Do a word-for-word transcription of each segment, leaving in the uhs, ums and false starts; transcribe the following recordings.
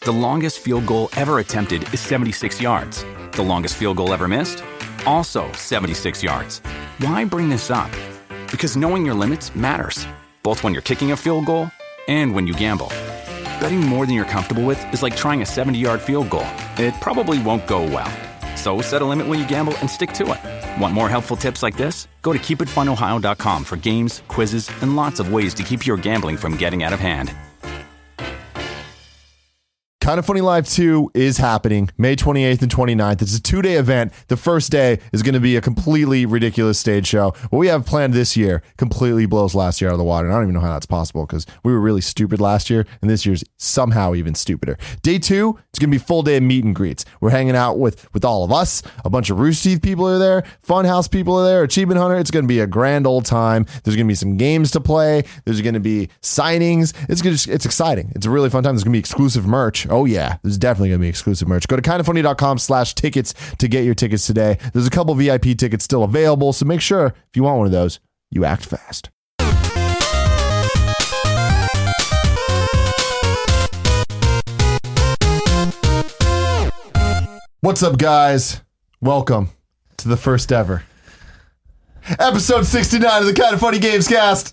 The longest field goal ever attempted is seventy-six yards. The longest field goal ever missed? Also seventy-six yards. Why bring this up? Because knowing your limits matters, both when you're kicking a field goal and when you gamble. Betting more than you're comfortable with is like trying a seventy-yard field goal. It probably won't go well. So set a limit when you gamble and stick to it. Want more helpful tips like this? Go to keep it fun ohio dot com for games, quizzes, and lots of ways to keep your gambling from getting out of hand. Kinda Funny Live two is happening May twenty-eighth and twenty-ninth. It's a two-day event. The first day is going to be a completely ridiculous stage show. What we have planned this year completely blows last year out of the water. And I don't even know how that's possible because we were really stupid last year, and this year's somehow even stupider. Day two, it's going to be full day of meet and greets. We're hanging out with, with all of us. A bunch of Rooster Teeth people are there. Funhouse people are there. Achievement Hunter. It's going to be a grand old time. There's going to be some games to play. There's going to be signings. It's gonna, it's exciting. It's a really fun time. There's going to be exclusive merch. Oh yeah, there's definitely going to be exclusive merch. Go to kinda funny dot com slash tickets to get your tickets today. There's a couple V I P tickets still available, so make sure if you want one of those, you act fast. What's up, guys? Welcome to the first ever episode sixty-nine of the Kinda Funny Games Cast.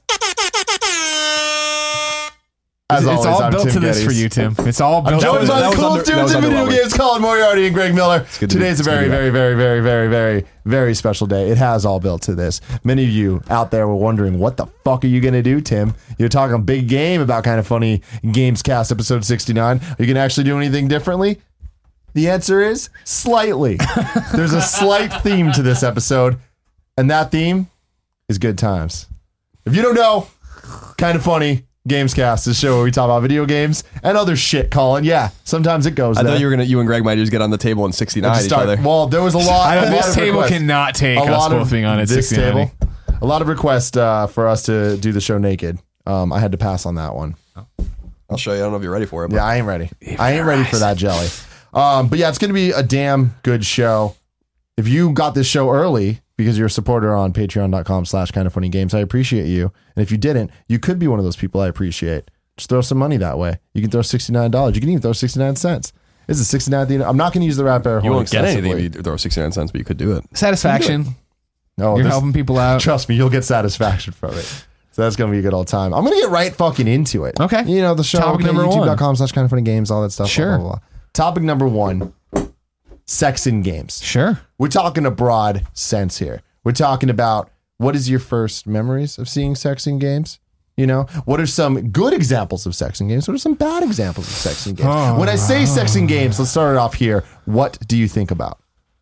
As it's always, all I'm built Tim to this Geddes. for you, Tim. It's all built I'm joined to by this. the coolest dudes in video games, Colin Moriarty and Greg Miller. Today's a very, very, very, very, very, very, very special day. It has all built to this. Many of you out there were wondering, what the fuck are you going to do, Tim? You're talking a big game about Kinda Funny Games Cast episode sixty-nine. Are you going to actually do anything differently? The answer is slightly. There's a slight theme to this episode, and that theme is good times. If you don't know, Kinda Funny Gamescast is a show where we talk about video games and other shit, Colin. Yeah, sometimes it goes I there. thought you were gonna, you and Greg might just get on the table and sixty-nine each start, other. Well, there was a lot. I a know, lot this of table requests. cannot take a us lot both of being on at this sixty-nine. table. A lot of requests uh, for us to do the show naked. Um, I had to pass on that one. I'll show you. I don't know if you're ready for it. But. Yeah, I ain't ready. I ain't ready for that jelly. Um, but yeah, it's going to be a damn good show. If you got this show early because you're a supporter on patreon dot com slash kinda funny games, I appreciate you. And if you didn't, you could be one of those people I appreciate. Just throw some money that way. You can throw sixty-nine dollars. You can even throw sixty-nine cents. This is sixty-nine cents. I'm not going to use the rap air horn. You won't get anything excessively. if you throw sixty-nine cents, but you could do it. Satisfaction. No, You're this- helping people out. Trust me, you'll get satisfaction from it. So that's going to be a good old time. I'm going to get right fucking into it. Okay. You know, the show, Topic okay, number youtube one. dot com slash kinda funny games, all that stuff. Sure. Blah, blah, blah. Topic number one, sex in games. Sure. We're talking a broad sense here. We're talking about what is your first memories of seeing sex in games? You know, what are some good examples of sex in games? What are some bad examples of sex in games? Oh, when I say sex in games, let's start it off here. What do you think about?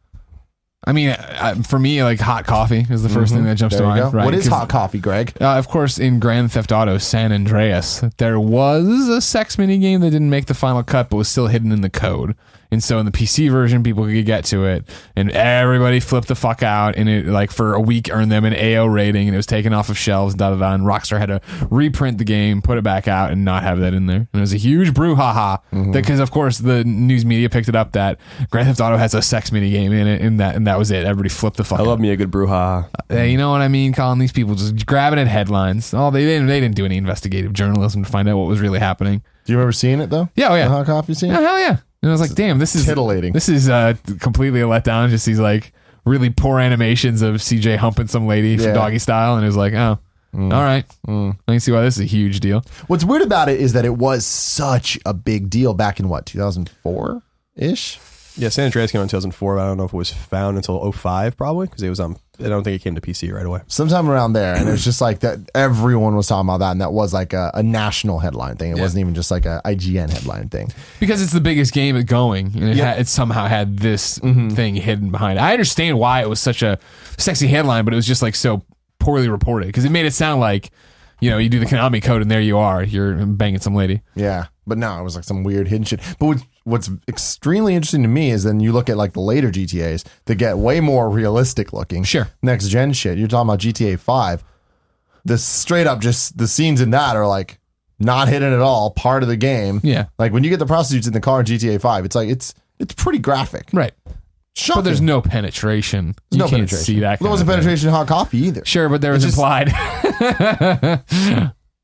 I mean, uh, for me, like hot coffee is the 1st thing that jumps There to you mind. go. Right? What is 'Cause, hot coffee, Greg? Uh, of course, in Grand Theft Auto San Andreas, there was a sex mini game that didn't make the final cut, but was still hidden in the code. And so in the P C version, people could get to it, and everybody flipped the fuck out. And it, like, for a week, earned them an A O rating, and it was taken off of shelves. Da da da. And Rockstar had to reprint the game, put it back out, and not have that in there. And it was a huge brouhaha because, of course, the news media picked it up that Grand Theft Auto has a sex mini game in it, and that and that was it. Everybody flipped the fuck I out. love me a good brouhaha. Hey, you know what I mean, Colin? These people just grabbing at headlines. Oh, they didn't. They didn't do any investigative journalism to find out what was really happening. Do you remember seeing it, though? Yeah, oh yeah, The hot coffee scene? yeah, hell yeah. And I was like, damn, this is titillating. This is uh, completely a letdown. Just these like really poor animations of C J humping some lady for Yeah. doggy style, and it was like, oh, all right, I can see why this is a huge deal. What's weird about it is that it was such a big deal back in, what, two thousand four-ish? Yeah, San Andreas came out in two thousand four. But I don't know if it was found until oh five, probably, because it was on. I don't think it came to P C right away. Sometime around there, and it was just like that. Everyone was talking about that, and that was like a, a national headline thing. It Yeah. wasn't even just like a I G N headline thing. Because it's the biggest game going, and it, Yeah. ha- it somehow had this thing hidden behind it. I understand why it was such a sexy headline, but it was just like so poorly reported because it made it sound like, you know, you do the Konami code and there you are, you're banging some lady. Yeah, but no, it was like some weird hidden shit. But what's, what's extremely interesting to me is then you look at like the later G T As that get way more realistic looking. Sure. Next gen shit. You're talking about G T A five. The straight up just the scenes in that are like not hidden at all, part of the game. Yeah. Like when you get the prostitutes in the car in G T A five, it's like it's it's pretty graphic. Right. Shocking. But there's no penetration. There's you no can't penetration. see that. There kind wasn't of thing. penetration in hot coffee either. Sure, but there was It's just- implied.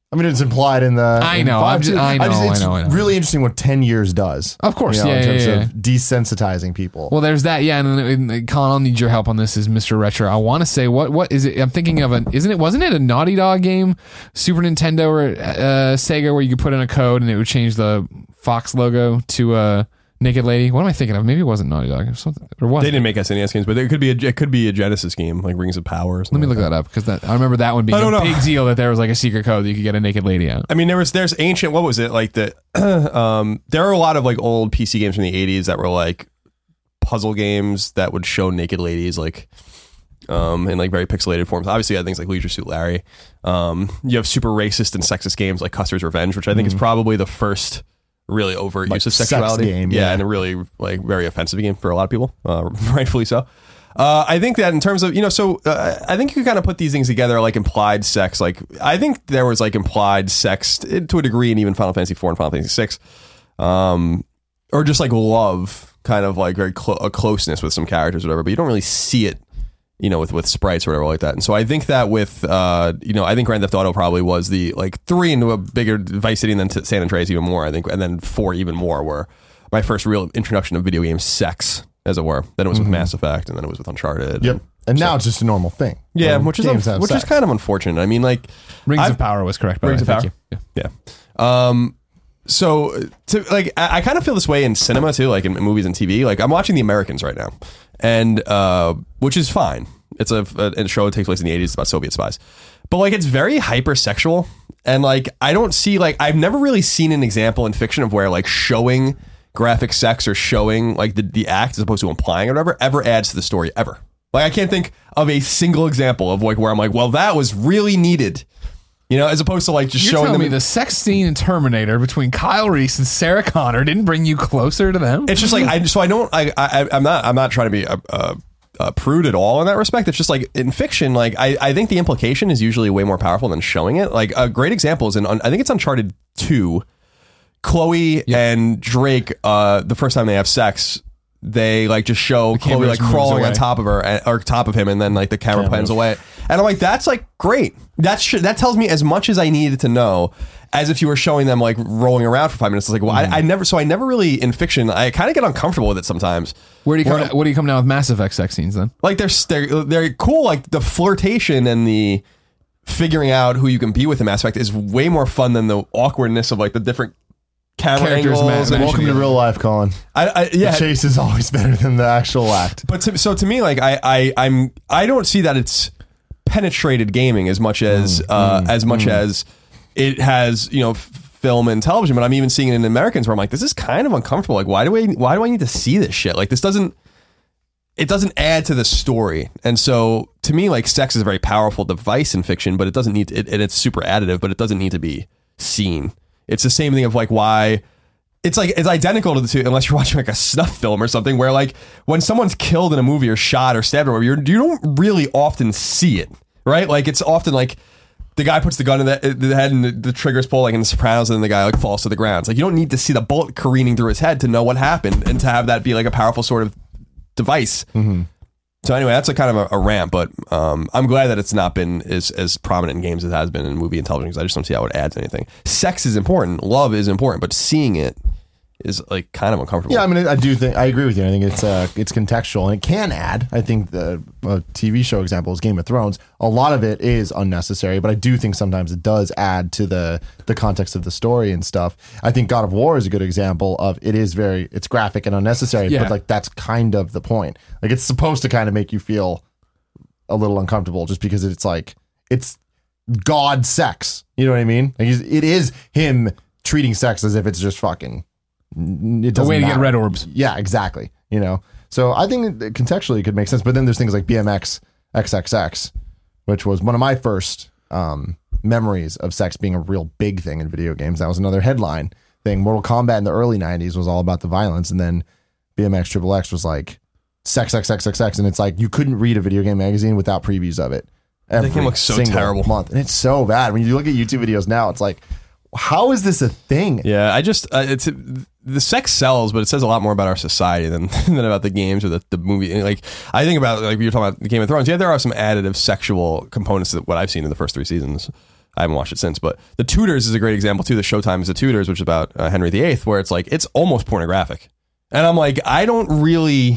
I mean, it's implied in the. I in know, five, I'm just- too. I know, just- it's I know, I know. really interesting what ten years does. Of course, you know, yeah, in terms yeah, yeah. of desensitizing people. Well, there's that, yeah. And then, and Colin, I'll need your help on this. Is Mister Retro? I want to say what what is it? I'm thinking of an. Isn't it? Wasn't it a Naughty Dog game, Super Nintendo or uh, Sega, where you could put in a code and it would change the Fox logo to a naked lady? What am I thinking of? Maybe it wasn't Naughty Dog or something. Or was They it? didn't make S N E S games, but it could be a, it could be a Genesis game like Rings of Power. Or something Let me look like that up because that I remember that one being I a don't know. big deal that there was like a secret code that you could get a naked lady out. I mean, there was there's ancient. What was it like? The um, there are a lot of like old P C games from the eighties that were like puzzle games that would show naked ladies like um in like very pixelated forms. Obviously, I think things like Leisure Suit Larry. Um, you have super racist and sexist games like Custer's Revenge, which I think is probably the first really overt Like use of sex sexuality game, yeah, yeah. and a really like very offensive game for a lot of people, uh, rightfully so. Uh, I think that in terms of, you know, so uh, I think you kind of put these things together like implied sex. Like, I think there was like implied sex to a degree in even Final Fantasy four and Final Fantasy six. Um, or just like love, kind of like very clo- a closeness with some characters or whatever, but you don't really see it, you know, with, with sprites or whatever like that. And so I think that with, uh, you know, I think Grand Theft Auto probably was the like three into a bigger Vice City and then to San Andreas even more, I think. And then four even more were my first real introduction of video game sex, as it were. Then it was with Mass Effect, and then it was with Uncharted. Yep. And, And now it's just a normal thing. yeah, Um, which is games unf- have which sex. is kind of unfortunate. I mean, like Rings I've- of Power was correct. By Rings the way. of Thank Power? you. Yeah. Yeah. Um. So, to like, I, I kind of feel this way in cinema too, like in movies and T V. Like, I'm watching The Americans right now, and uh, which is fine. It's a, a, a show that takes place in the eighties. It's about Soviet spies, but like, it's very hypersexual, and like, I don't see like I've never really seen an example in fiction of where like showing graphic sex or showing like the, the act as opposed to implying or whatever ever adds to the story ever. Like, I can't think of a single example of like where I'm like, well, that was really needed. You know, as opposed to like just You're showing telling them. me the sex scene in Terminator between Kyle Reese and Sarah Connor didn't bring you closer to them? It's just like I so I don't I, I I'm not I'm not trying to be a, a, a prude at all in that respect. It's just like in fiction, like I, I think the implication is usually way more powerful than showing it. Like a great example is in I think it's Uncharted two. Chloe and Drake, uh, the first time they have sex, they like just show Chloe camera like just moves crawling on away. top of her and, or top of him, and then like the camera Camera. pans away. And I'm like, that's like great. That's sh- that tells me as much as I needed to know, as if you were showing them like rolling around for five minutes. It's like, well, I, I never, so I never really in fiction. I kind of get uncomfortable with it sometimes. Where do you come? Where- What do you come down with Mass Effect sex scenes then? Like they're they're they're cool. Like the flirtation and the figuring out who you can be with in Mass Effect is way more fun than the awkwardness of like the different camera Characters angles. ma- and- managing Welcome to real life, Colin. I, I, yeah, The chase is always better than the actual act. but to, so to me, like I, I, I'm, I don't see that it's penetrated gaming as much as, uh, as much as it has, you know, f- film and television. But I'm even seeing it in Americans where I'm like, this is kind of uncomfortable. Like, why do I, why do I need to see this shit? Like, this doesn't, it doesn't add to the story. And so to me, like, sex is a very powerful device in fiction, but it doesn't need to, it, and it's super additive, but it doesn't need to be seen. It's the same thing of like why. It's like it's identical to the two, unless you're watching like a snuff film or something, where like when someone's killed in a movie or shot or stabbed or whatever, you're, you don't really often see it, right? Like it's often like the guy puts the gun in the, the head and the, the trigger's pulled, like in The Sopranos, and then the guy like falls to the ground. It's like you don't need to see the bullet careening through his head to know what happened and to have that be like a powerful sort of device. Mm-hmm. So anyway, that's a kind of a, a rant, but um, I'm glad that it's not been as, as prominent in games as it has been in movie and television, because I just don't see how it adds anything. Sex is important, love is important, but seeing it is like kind of uncomfortable. Yeah, I mean, I do think I agree with you. I think it's uh, it's contextual and it can add. I think the uh, T V show example is Game of Thrones. A lot of it is unnecessary, but I do think sometimes it does add to the the context of the story and stuff. I think God of War is a good example of it is very it's graphic and unnecessary, Yeah. but like that's kind of the point. Like it's supposed to kind of make you feel a little uncomfortable just because it's like it's God sex. You know what I mean? Like he's- it is him treating sex as if it's just fucking. It A doesn't way to get matter. red orbs. Yeah, exactly. You know, so I think it contextually it could make sense. But then there's things like B M X X X X, which was one of my first um, memories of sex being a real big thing in video games. That was another headline thing. Mortal Kombat in the early nineties was all about the violence, and then B M X Triple X was like sex, sex, sex, sex, sex, and it's like you couldn't read a video game magazine without previews of it. Every game looks so single terrible. month, and it's so bad. When you look at YouTube videos now, it's like, how is this a thing? Yeah, I just uh, it's the sex sells, but it says a lot more about our society than than about the games or the, the movie. And, like I think about like you're talking about Game of Thrones. Yeah, there are some additive sexual components to what I've seen in the first three seasons. I haven't watched it since, but The Tudors is a great example too. The Showtime is The Tudors, which is about uh, Henry the Eighth, where it's like it's almost pornographic, and I'm like, I don't really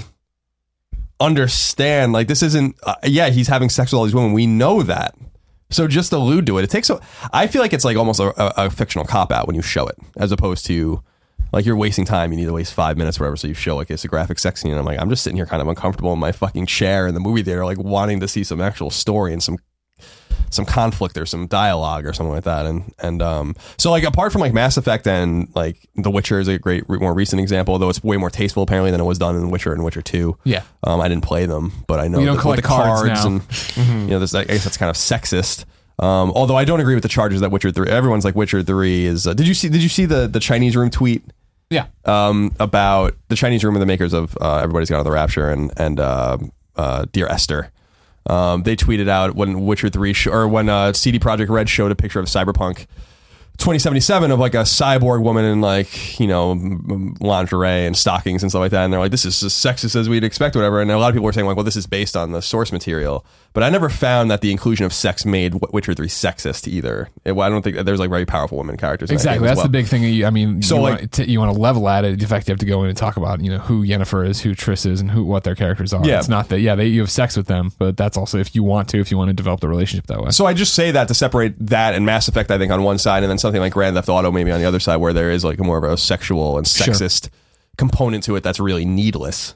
understand. Like, this isn't. Uh, yeah, he's having sex with all these women. We know that. So just allude to it. It takes. A, I feel like it's like almost a, a, a fictional cop out when you show it, as opposed to like you're wasting time. You need to waste five minutes, or whatever. So you show like it's a graphic sex scene, and I'm like, I'm just sitting here kind of uncomfortable in my fucking chair in the movie theater, like wanting to see some actual story and some. some conflict or some dialogue or something like that. And, and, um, so like, apart from like Mass Effect and like The Witcher is a great, more recent example, though it's way more tasteful apparently than it was done in Witcher and Witcher two. Yeah. Um, I didn't play them, but I know You don't that collect with the cards cards now. and, mm-hmm. you know, this, I guess that's kind of sexist. Um, although I don't agree with the charges that Witcher three, everyone's like Witcher three is, uh, did you see, did you see the, the Chinese Room tweet? Yeah. Um, about the Chinese Room are the makers of, uh, Everybody's Gone to the Rapture and, and, uh, uh, Dear Esther. Um, they tweeted out when Witcher three sh- or when uh, C D Projekt Red showed a picture of Cyberpunk twenty seventy-seven of like a cyborg woman in like, you know, m- lingerie and stockings and stuff like that, and they're like, this is as sexist as we'd expect, whatever. And a lot of people were saying like, well, this is based on the source material, but I never found that the inclusion of sex made Witcher three sexist either. It, I don't think there's like very powerful women characters in that Exactly. game as That's well. the big thing. You- I mean, So, you, like- want to, you want to level at it. In fact, you have to go in and talk about, you know, who Yennefer is, who Triss is, and who what their characters are. Yeah. It's not that, yeah, they, you have sex with them, but that's also if you want to, if you want to develop the relationship that way. So I just say that to separate that and Mass Effect, I think, on one side, and then something like Grand Theft Auto maybe on the other side, where there is like a more of a sexual and sexist component to it that's really needless.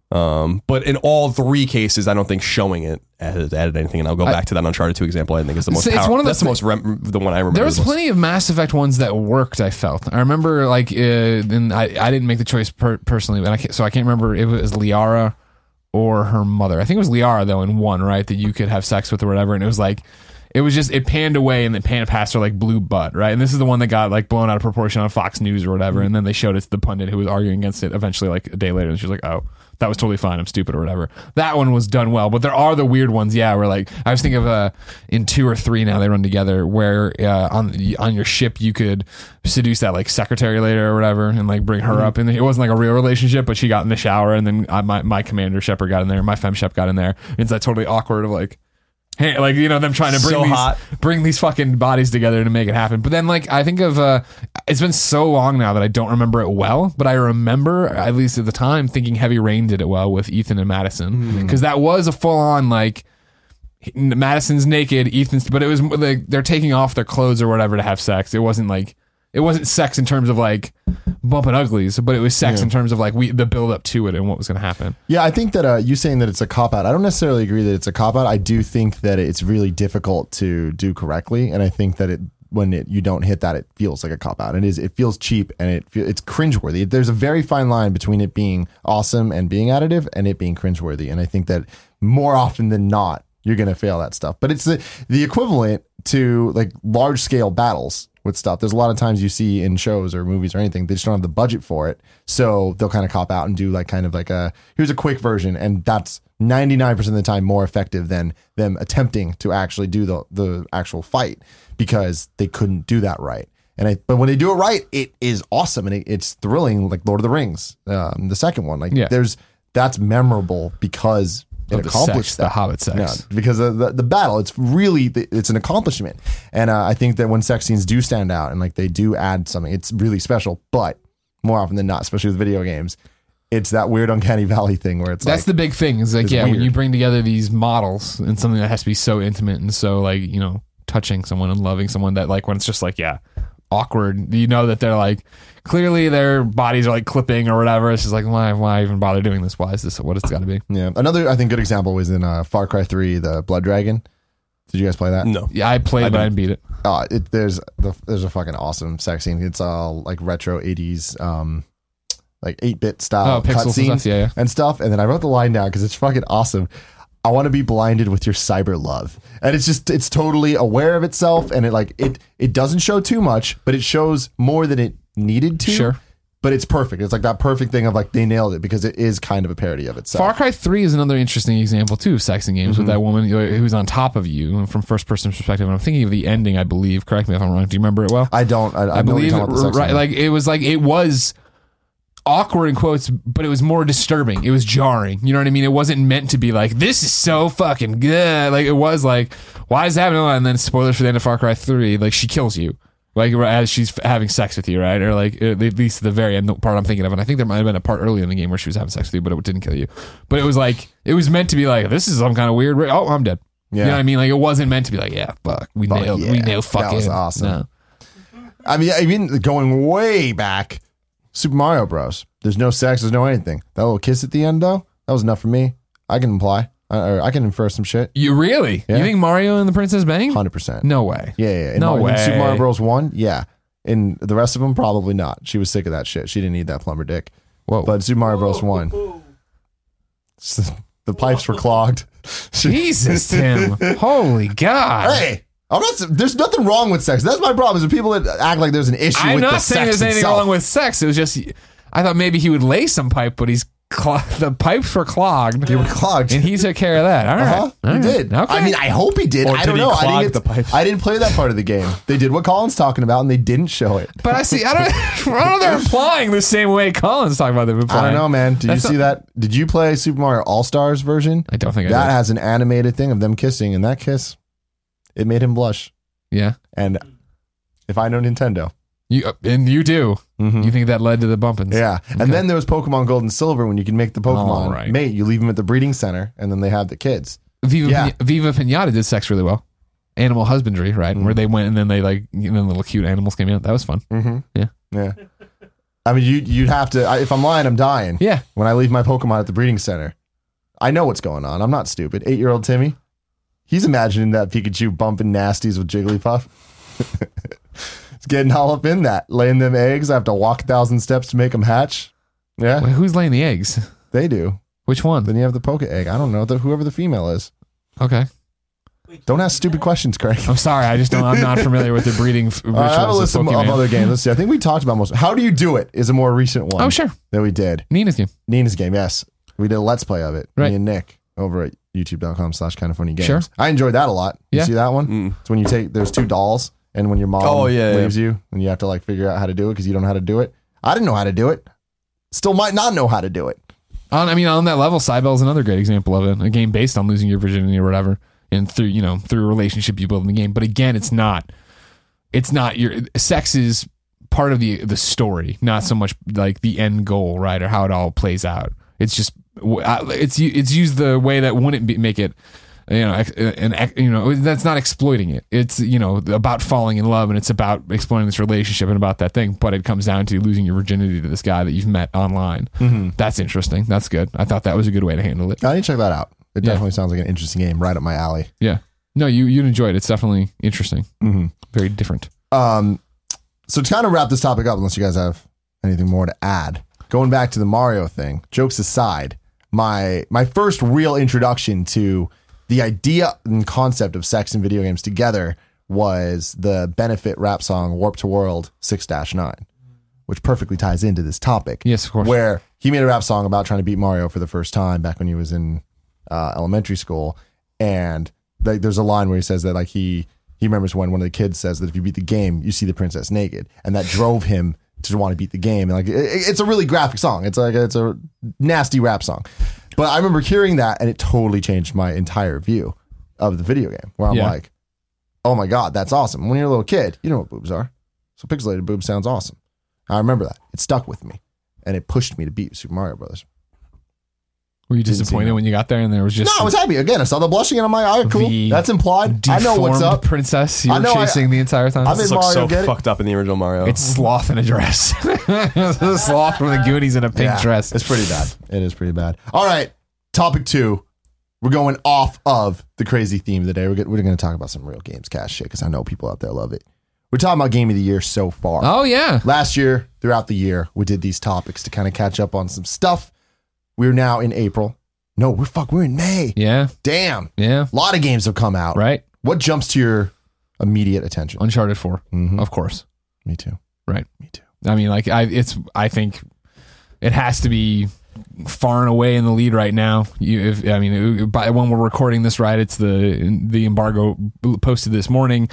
Um, but in all three cases, I don't think showing it has added anything. And I'll go I- back to that Uncharted two example. I think is the most. It's- it's power- one of the that's the most. Rem- the one I remember. There was the most. plenty of Mass Effect ones that worked. I felt. I remember like, uh, and I, I didn't make the choice per- personally, but I can't, so I can't remember if it was Liara or her mother. I think it was Liara though in one, right, that you could have sex with or whatever, and it was like. It was just, it panned away and then panned past her like blue butt, right? And this is the one that got like blown out of proportion on Fox News or whatever. And then they showed it to the pundit who was arguing against it eventually, like a day later. And she was like, oh, that was totally fine. I'm stupid or whatever. That one was done well. But there are the weird ones, yeah, where like, I was thinking of uh, in two or three now they run together where uh, on on your ship you could seduce that like secretary later or whatever and like bring her mm-hmm. up. And it wasn't like a real relationship, but she got in the shower and then I, my, my commander Shepard got in there, my fem shep got in there. It's that totally awkward of like, hey, like, you know, them trying to bring So these hot. bring these fucking bodies together to make it happen. But then, like, I think of uh, it's been so long now that I don't remember it well. But I remember, at least at the time, thinking Heavy Rain did it well with Ethan and Madison because that was a full on like Madison's naked, Ethan's, but it was like they're taking off their clothes or whatever to have sex. It wasn't like it wasn't sex in terms of like bumping uglies, but it was sex Yeah. in terms of like we the build up to it and what was going to happen. Yeah, I think that uh, you saying that it's a cop out. I don't necessarily agree that it's a cop out. I do think that it's really difficult to do correctly, and I think that it when it, you don't hit that, it feels like a cop out. It is. It feels cheap and it fe- it's cringeworthy. There's a very fine line between it being awesome and being additive, and it being cringeworthy. And I think that more often than not, you're going to fail that stuff. But it's the the equivalent to like large scale battles with stuff. There's a lot of times you see in shows or movies or anything, they just don't have the budget for it. So they'll kind of cop out and do like kind of like a, here's a quick version. And that's ninety-nine percent of the time more effective than them attempting to actually do the, the actual fight because they couldn't do that right. And I, but when they do it right, it is awesome. And it, it's thrilling, like Lord of the Rings, um, the second one. Like Yeah. there's, that's memorable because it Of the accomplished sex, that. the Hobbit sex. Yeah, because of the, the battle, it's really, it's an accomplishment. And uh, I think that when sex scenes do stand out and like they do add something, it's really special. But more often than not, especially with video games, it's that weird uncanny valley thing where it's That's like, the big thing. Is like, it's yeah, when weird. you bring together these models and something that has to be so intimate and so like, you know, touching someone and loving someone that like when it's just like, yeah, awkward, you know, that they're like, clearly their bodies are like clipping or whatever. It's just like, why, why even bother doing this? Why is this what it's got to be? yeah. Another, I think, good example was in uh, Far Cry three, the Blood Dragon. Did you guys play that? No. Yeah, I played, I but I didn't. didn't beat it. Uh, it, there's the, there's a fucking awesome sex scene. It's all like retro eighties, um, like eight bit style Oh, pixels and cutscenes stuff, yeah, yeah. and stuff. And then I wrote the line down because it's fucking awesome. I want to be blinded with your cyber love. And it's just, it's totally aware of itself. And it like, it, it doesn't show too much, but it shows more than it needed to. Sure. But it's perfect. It's like that perfect thing of like, they nailed it because it is kind of a parody of itself. Far Cry three is another interesting example too of sex in games Mm-hmm. with that woman who's on top of you from first person perspective. And I'm thinking of the ending, I believe. Correct me if I'm wrong. Do you remember it well? I don't, I, I, I know what you're believe talking about the sex right, scene. like it was like it was awkward in quotes, but it was more disturbing. It was jarring. You know what I mean? It wasn't meant to be like, this is so fucking good. Like, it was like, why is that happening? And then spoilers for the end of Far Cry three, like, she kills you. Like, as she's having sex with you, right? Or like, at least at the very end, the part I'm thinking of. And I think there might have been a part early in the game where she was having sex with you, but it didn't kill you. But it was like, it was meant to be like, this is some kind of weird, oh, I'm dead. Yeah. You know what I mean? Like, it wasn't meant to be like, yeah, fuck, we Fuck nailed, yeah. we nailed fucking. That was awesome. No. I mean, I mean, going way back, Super Mario Bros. There's no sex, there's no anything. That little kiss at the end, though, that was enough for me. I can imply, I, I can infer some shit. You really? Yeah. You think Mario and the Princess banged? one hundred percent. No way. Yeah, yeah. In No Mario, in way. Super Mario Bros. one, yeah. In the rest of them, probably not. She was sick of that shit. She didn't need that plumber dick. Whoa. But Super Mario Bros. one, the pipes were clogged. Jesus, Tim. Holy God. Hey, I'm not. There's nothing wrong with sex. That's my problem. Is the people that act like there's an issue I'm with the not saying sex there's anything itself. wrong with sex. It was just, I thought maybe he would lay some pipe, but he's cl- the pipes were clogged. They were clogged. And he took care of that. All right. Uh-huh. All He right. did. Okay. I mean, I hope he did. Or I did don't he know. I clog didn't, the get- pipes? I didn't play that part of the game. They did what Colin's talking about, and they didn't show it. but I see, I don't, I don't know they're implying the same way Colin's talking about them implying. I don't know, man. Did That's you see not- that? Did you play Super Mario All Stars version? I don't think I that did. has an animated thing of them kissing, and that kiss, it made him blush. Yeah. And if I know Nintendo, You uh, And you do. Mhm. You think that led to the bumpins. yeah. Okay. And then there was Pokemon Gold and Silver when you can make the Pokemon All right. mate. You leave them at the breeding center, and then they have the kids. Viva, Yeah. Pin- Viva Pinata did sex really well. Animal husbandry, right? Mm. Where they went and then they like, and then little cute animals came out. That was fun. Mm-hmm. Yeah. Yeah. I mean, you you'd have to. I, if I'm lying, I'm dying. Yeah. When I leave my Pokemon at the breeding center, I know what's going on. I'm not stupid. Eight year old Timmy, he's imagining that Pikachu bumping nasties with Jigglypuff. He's getting all up in that, laying them eggs. I have to walk a thousand steps to make them hatch. Yeah, Wait, who's laying the eggs? they do. Which one? Then you have the Poke egg. I don't know the, whoever the female is. Okay. Don't ask stupid questions, Craig. I'm sorry. I just don't, I'm not familiar with the breeding f- All right, I have a rituals list of of, of Pokemon. other games. Let's see. I think we talked about most. How Do You Do It is a more recent one. Oh, sure. That we did. Nina's game. Nina's game, yes. We did a let's play of it. Right. Me and Nick over at youtube.com slash kind of funny games. Sure. I enjoyed that a lot. You Yeah. see that one? Mm. It's when you take, there's two dolls, and when your mom Oh, yeah, leaves you, and you have to like figure out how to do it because you don't know how to do it. I didn't know how to do it. Still might not know how to do it. On, I mean, on that level, Cybele is another great example of it. A game based on losing your virginity or whatever, and through you know through a relationship you build in the game. But again, it's not. It's not your sex is part of the the story, not so much like the end goal, right, or how it all plays out. It's just it's it's used the way that wouldn't be, make it. You know, and you know that's not exploiting it. It's you know about falling in love, and it's about exploring this relationship and about that thing. But it comes down to losing your virginity to this guy that you've met online. Mm-hmm. That's interesting. That's good. I thought that was a good way to handle it. I need to check that out. It Yeah. definitely sounds like an interesting game, right up my alley. Yeah. No, you you'd enjoy it. It's definitely interesting. Mm-hmm. Very different. Um, so to kind of wrap this topic up, unless you guys have anything more to add, going back to the Mario thing, jokes aside, my my first real introduction to the idea and concept of sex and video games together was the benefit rap song Warp to World six dash nine, which perfectly ties into this topic. Yes, of course. Where he made a rap song about trying to beat Mario for the first time back when he was in uh, elementary school. And like, there's a line where he says that like he he remembers when one of the kids says that if you beat the game, you see the princess naked. And that drove him to want to beat the game. And like, it, it's a really graphic song. It's like, it's a nasty rap song. But I remember hearing that, and it totally changed my entire view of the video game, where I'm Yeah. like, oh my God, that's awesome. When you're a little kid, you know what boobs are. So pixelated boobs sounds awesome. I remember that. It stuck with me, and it pushed me to beat Super Mario Brothers. Were you Didn't see disappointed that. when you got there and there was just No, I was happy. Again, I saw the blushing, and I'm like, all right, cool. The That's implied. I know what's deformed up. princess you I were know I- chasing the entire time? I'm in This looks Mario, so get it? fucked up in the original Mario. It's Sloth in a dress. It's a Sloth from the Goonies in a pink Yeah, dress. It's pretty bad. It is pretty bad. All right, topic two. We're going off of the crazy theme of the day. We're, get, we're going to talk about some real games cast shit because I know people out there love it. We're talking about game of the year so far. Oh, yeah. Last year, throughout the year, we did these topics to kind of catch up on some stuff. We're now in April. No, we're fuck. We're in May. Yeah. Damn. Yeah. A lot of games have come out. Right. What jumps to your immediate attention? Uncharted four, Mhm. of course. Me too. Right. Me too. I mean, like, I it's. I think it has to be far and away in the lead right now. You, if, I mean, it- by when we're recording this, right, it's the the embargo posted this morning.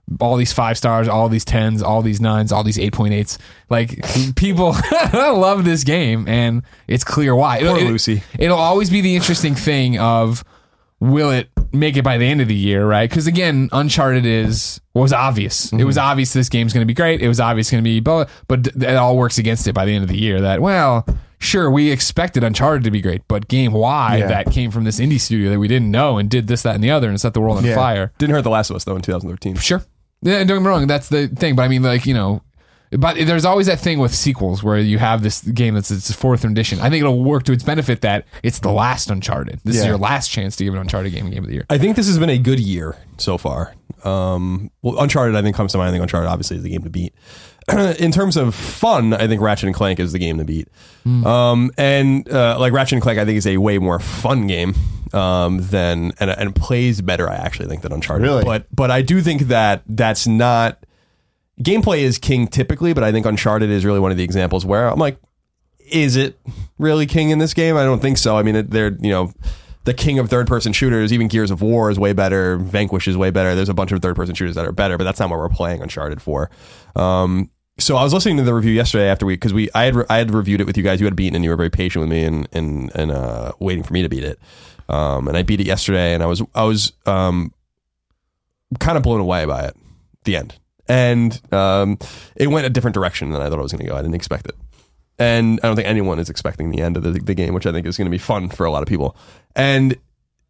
all these five stars, all these tens, all these nines, all these eight point eights. Like people love this game, and it's clear why. Poor it, Lucy. It'll always be the interesting thing of will it make it by the end of the year, right? Because again, Uncharted is was obvious. Mm-hmm. It was obvious this game's going to be great. It was obvious going to be, but but it all works against it by the end of the year. That well. Sure, we expected Uncharted to be great, but game Y yeah. that came from this indie studio that we didn't know and did this, that, and the other and set the world on yeah. fire. Didn't hurt The Last of Us, though, in twenty thirteen. Sure. Yeah, don't get me wrong, that's the thing, but I mean, like, you know, but there's always that thing with sequels where you have this game that's its fourth edition. I think it'll work to its benefit that it's the last Uncharted. This yeah. is your last chance to give an Uncharted game Game of the Year. I think this has been a good year so far. Um, well, Uncharted, I think, comes to mind. I think Uncharted, obviously, is the game to beat. In terms of fun, I think Ratchet and Clank is the game to beat. Mm. Um, and uh, like Ratchet and Clank, I think is a way more fun game um, than and, and plays better. I actually think than Uncharted. Really? But but I do think that that's not gameplay is king typically. But I think Uncharted is really one of the examples where I'm like, is it really king in this game? I don't think so. I mean, it, they're you know. The king of third-person shooters, even Gears of War is way better. Vanquish is way better. There's a bunch of third-person shooters that are better, but that's not what we're playing Uncharted for. Um, so I was listening to the review yesterday after we, because we, I had, re- I had reviewed it with you guys. You had beaten, and you were very patient with me and and and uh, waiting for me to beat it. Um, and I beat it yesterday, and I was I was um, kind of blown away by it. The end, and um, it went a different direction than I thought it was going to go. I didn't expect it. And I don't think anyone is expecting the end of the, the game, which I think is going to be fun for a lot of people. And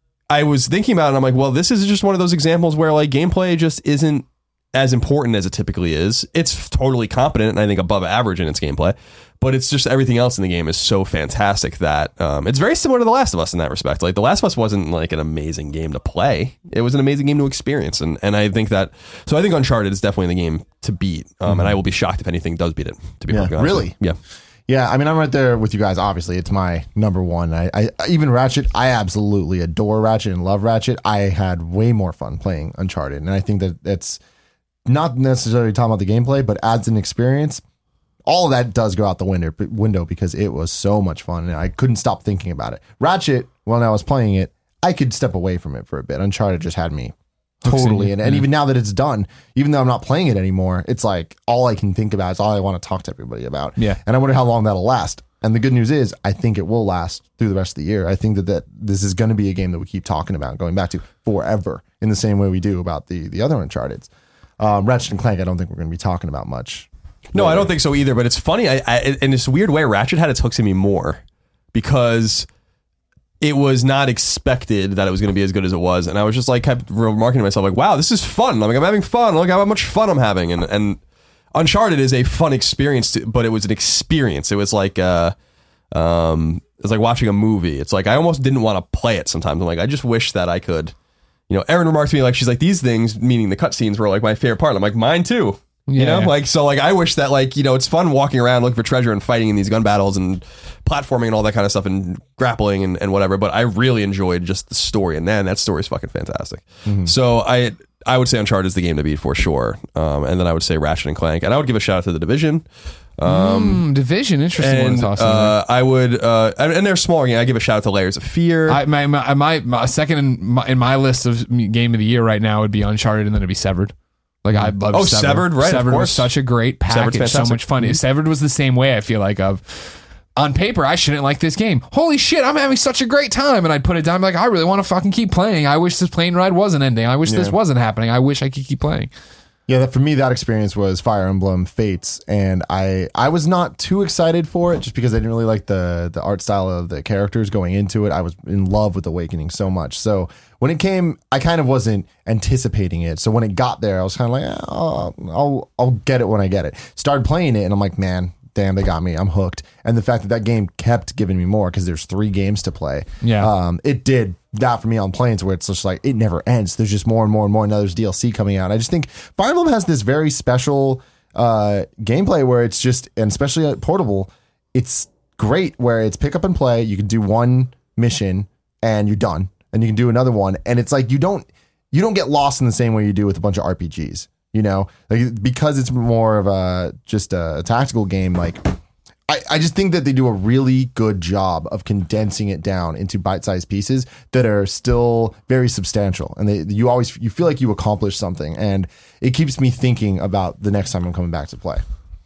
I was thinking about it, and I'm like, well, this is just one of those examples where like gameplay just isn't as important as it typically is. It's totally competent, and I think above average in its gameplay, but it's just everything else in the game is so fantastic that um, it's very similar to The Last of Us in that respect. Like The Last of Us wasn't like an amazing game to play; it was an amazing game to experience, and and I think that. So I think Uncharted is definitely the game to beat, um, mm-hmm. and I will be shocked if anything does beat it. To be yeah, perfectly honest, really, yeah. Yeah, I mean, I'm right there with you guys. Obviously, it's my number one. I, I even Ratchet, I absolutely adore Ratchet and love Ratchet. I had way more fun playing Uncharted, and I think that it's not necessarily talking about the gameplay, but adds an experience. All of that does go out the window, window because it was so much fun, and I couldn't stop thinking about it. Ratchet, when I was playing it, I could step away from it for a bit. Uncharted just had me totally, and, and even now that it's done, even though I'm not playing it anymore, it's like all I can think about is all I want to talk to everybody about. Yeah. And I wonder how long that'll last. And the good news is I think it will last through the rest of the year. I think that, that this is going to be a game that we keep talking about, going back to forever, in the same way we do about the the other Uncharted's. Um, Ratchet and Clank, I don't think we're going to be talking about much. No, later. I don't think so either, but it's funny. I, I in this weird way, Ratchet had its hooks in me more because it was not expected that it was going to be as good as it was. And I was just like, kept remarking to myself, like, wow, this is fun. I'm like, I'm having fun. Look how much fun I'm having. And, and Uncharted is a fun experience, to, but it was an experience. It was like, uh, um, it was like watching a movie. It's like, I almost didn't want to play it sometimes. I'm like, I just wish that I could, you know, Erin remarked to me, like, she's like, these things, meaning the cutscenes, were like my favorite part. I'm like, mine too. You yeah. know, like, so like, I wish that, like, you know, it's fun walking around looking for treasure and fighting in these gun battles and platforming and all that kind of stuff and grappling and, and whatever. But I really enjoyed just the story. And then that story is fucking fantastic. Mm-hmm. So I, I would say Uncharted is the game to beat for sure. Um, and then I would say Ratchet and Clank. And I would give a shout out to The Division. Um, mm, Division, interesting. And one, awesome, uh, I would, uh, and, and they're smaller game. I give a shout out to Layers of Fear. I, my, my, my, my second in my, in my list of game of the year right now would be Uncharted, and then it'd be Severed. Like I love oh Severed. Severed, right? Severed of course. was such a great package, so much fun. Mm-hmm. Severed was the same way. I feel like of on paper, I shouldn't like this game. Holy shit, I'm having such a great time, and I'd put it down. I'm like, I really want to fucking keep playing. I wish this plane ride wasn't ending. I wish yeah. this wasn't happening. I wish I could keep playing. Yeah, that, for me, that experience was Fire Emblem Fates, and I I was not too excited for it just because I didn't really like the the art style of the characters going into it. I was in love with Awakening so much. So when it came, I kind of wasn't anticipating it. So when it got there, I was kind of like, eh, I'll, I'll I'll get it when I get it. Started playing it, and I'm like, man, damn, they got me. I'm hooked. And the fact that that game kept giving me more because there's three games to play. Yeah, um, it did that for me on planes where it's just like it never ends. There's just more and more and more. And now there's D L C coming out. I just think Fire Emblem has this very special uh, gameplay where it's just, and especially at portable, it's great where it's pick up and play. You can do one mission and you're done, and you can do another one, and it's like you don't you don't get lost in the same way you do with a bunch of R P Gs. You know, like because it's more of a just a tactical game. Like I, I just think that they do a really good job of condensing it down into bite-sized pieces that are still very substantial, and they you always you feel like you accomplished something, and it keeps me thinking about the next time I'm coming back to play.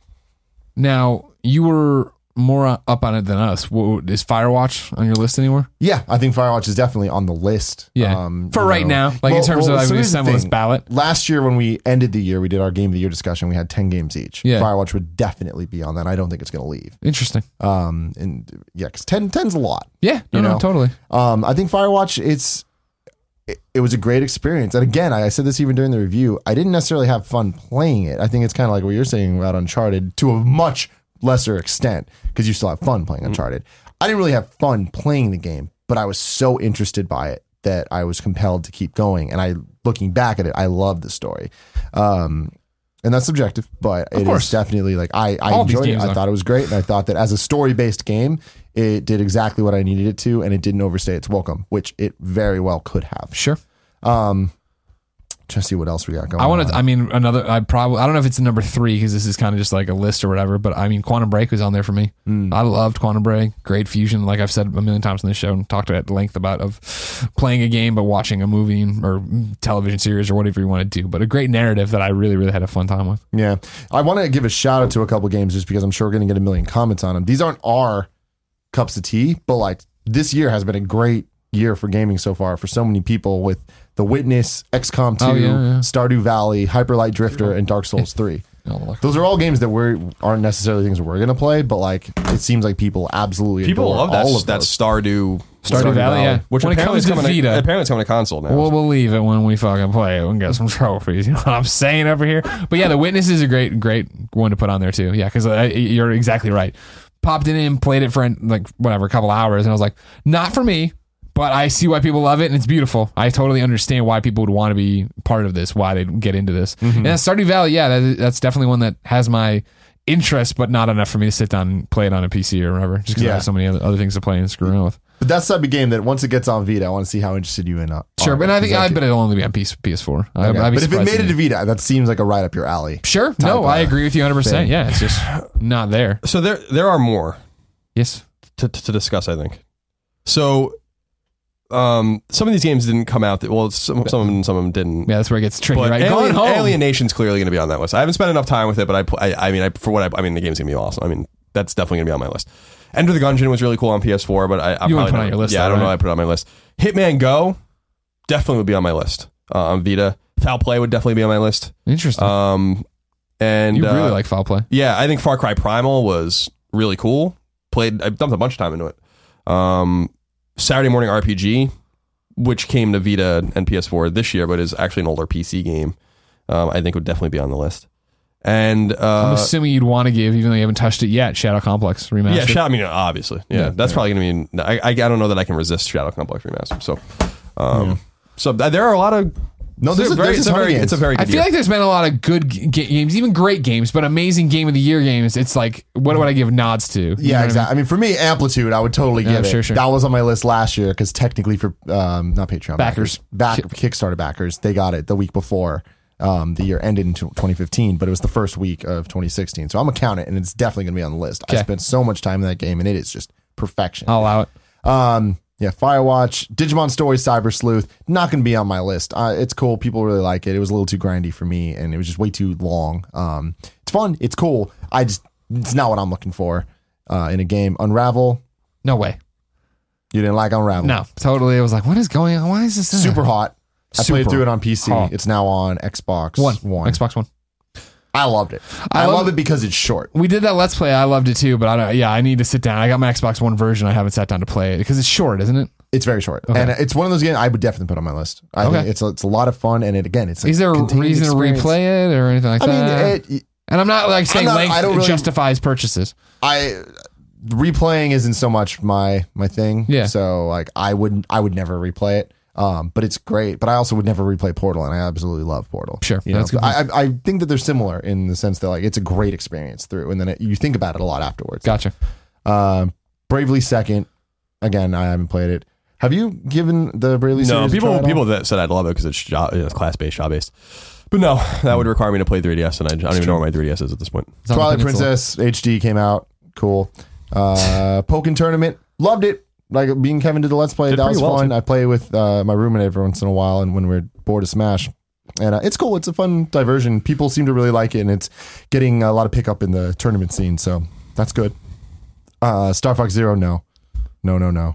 Now, you were more up on it than us. What, is Firewatch on your list anymore? Yeah, I think Firewatch is definitely on the list. Yeah, um, for you right know. now, like in terms of like so we here's the assemble this thing. ballot. Last year when we ended the year, we did our game of the year discussion. We had ten games each. Yeah. Firewatch would definitely be on that. I don't think it's going to leave. Interesting. Um, and yeah, because ten, ten's a lot. Yeah, no, you no, know? totally. Um, I think Firewatch, it's it, it was a great experience. And again, I, I said this even during the review. I didn't necessarily have fun playing it. I think it's kind of like what you're saying about Uncharted to a much lesser extent, because you still have fun playing Uncharted. I didn't really have fun playing the game, but I was so interested by it that I was compelled to keep going. And I, looking back at it, I love the story. Um, and that's subjective, but it course. is definitely like I, I All these enjoyed it. games I are. thought it was great, and I thought that as a story-based game, it did exactly what I needed it to, and it didn't overstay its welcome, which it very well could have. Sure. Um, trying to see what else we got going. I want on. to. I mean, another. I probably. I don't know if it's number three because this is kind of just like a list or whatever. But I mean, Quantum Break was on there for me. Mm. I loved Quantum Break. Great fusion, like I've said a million times on this show and talked at length about of playing a game but watching a movie or television series or whatever you want to do. But a great narrative that I really, really had a fun time with. Yeah, I want to give a shout out to a couple games just because I'm sure we're going to get a million comments on them. These aren't our cups of tea, but like this year has been a great year for gaming so far for so many people with The Witness, X COM two, Oh, yeah, yeah. Stardew Valley, Hyper Light Drifter, and Dark Souls three. Oh, look. Those are all games that we aren't necessarily things that we're going to play, but like it seems like people absolutely People adore love that, all of that those. Stardew, Stardew Valley, yeah. which When it apparently comes is to coming Vita, apparently it's coming to console now. we'll believe it when we fucking play it and get some trophies. You know what I'm saying over here? But yeah, The Witness is a great, great one to put on there too. Yeah, because uh, you're exactly right. Popped it in, played it for like whatever, a couple hours, and I was like, not for me. But I see why people love it, and it's beautiful. I totally understand why people would want to be part of this, why they'd get into this. Mm-hmm. And Stardew Valley, yeah, that, that's definitely one that has my interest, but not enough for me to sit down and play it on a P C or whatever, just because Yeah. I have so many other, other things to play and screw around with. But that's the type of game that once it gets on Vita, I want to see how interested you in. Uh, Sure, are, but I think because I that bet it'll only be on P S four. I, Okay. I'd be But if it surprised made it to to Vita, that seems like a right up your alley. Sure, no, of, I uh, agree with you one hundred percent. thing. Yeah, it's just not there. So there there are more Yes. to, to, to discuss, I think. So um, some of these games didn't come out. That, well, some, some of them some of them didn't. Yeah, that's where it gets tricky, But right? Alien, Going home. Alien Nation's clearly going to be on that list. I haven't spent enough time with it, but I, pl- I, I mean, I, for what I, I mean, the game's going to be awesome. I mean, that's definitely going to be on my list. Enter the Gungeon was really cool on P S four, but I, I You probably wouldn't put it not- on your list, Yeah, though, I don't know. right? I put it on my list. Hitman Go definitely would be on my list uh, on Vita. Foul Play would definitely be on my list. Interesting. Um, and you really uh, like foul play. yeah, I think Far Cry Primal was really cool. Played, I dumped a bunch of time into it. Um, Saturday Morning R P G, which came to Vita and P S four this year, but is actually an older P C game. Um, I think would definitely be on the list. And uh, I'm assuming you'd want to give, even though you haven't touched it yet, Shadow Complex remastered. yeah, Shadow, I mean, obviously, yeah, Yeah, that's yeah. probably going to be. I, I I don't know that I can resist Shadow Complex remastered. So, um, so th- there are a lot of. No, it's there's a a- very, there's it's a a ton of very, games. it's a very. Good I feel year. like there's been a lot of good g- ga- games, even great games, but amazing game of the year games. It's like, what would I give nods to? You know what Yeah, I mean? exactly. I mean, for me, Amplitude, I would totally Yeah, give it. sure, sure. That was on my list last year because technically for um, not Patreon Backers. back Kickstarter backers, they got it the week before um, the year ended in twenty fifteen, but it was the first week of twenty sixteen. So I'm gonna count it, and it's definitely gonna be on the list. I Okay. spent so much time in that game, and it is just perfection. I'll allow it. Um, yeah, Firewatch, Digimon Story, Cyber Sleuth, not going to be on my list. Uh, it's cool. People really like it. It was a little too grindy for me, and it was just way too long. Um, it's fun. It's cool. I just, it's not what I'm looking for uh, in a game. Unravel, No way. you didn't like Unravel. No, totally. I was like, what is going on? Why is this Super hot. I Super played through it on P C. hot. It's now on Xbox One. One. Xbox One. I loved it. I I, love- love it because it's short. We did that Let's Play. I loved it too, but I don't. Yeah, I need to sit down. I got my Xbox One version. I haven't sat down to play it because it's short, isn't it? It's very short, Okay. and it's one of those games I would definitely put on my list. I Okay. think it's a, it's a lot of fun, and it again, it's Is there a contained reason experience. to replay it or anything like I mean, that? it, and I'm not like saying not- length I don't really- justifies purchases. I replaying isn't so much my my thing. Yeah. So like I wouldn't I would never replay it. Um, but it's great. But I also would never replay Portal, and I absolutely love Portal. Sure. You know, That's good. I, I I think that they're similar in the sense that like it's a great experience through, and then it, you think about it a lot afterwards. Gotcha. Um, Bravely Second. Again, I haven't played it. Have you given the Bravely no series a people try at all? people that said I'd love it because it's, job, it's class based, job based. But no, that would require me to play three D S, and I, I don't even know where my three D S is at this point. It's on the Twilight peninsula. Princess H D came out. Cool. Uh, Pokken Tournament. Loved it. Like, me and Kevin did the Let's Play. Did That was pretty well, fun. too. I play with uh, my roommate every once in a while, and when we're bored of Smash. And uh, it's cool. It's a fun diversion. People seem to really like it, and it's getting a lot of pickup in the tournament scene. So that's good. Uh, Star Fox Zero, no. No, no, no.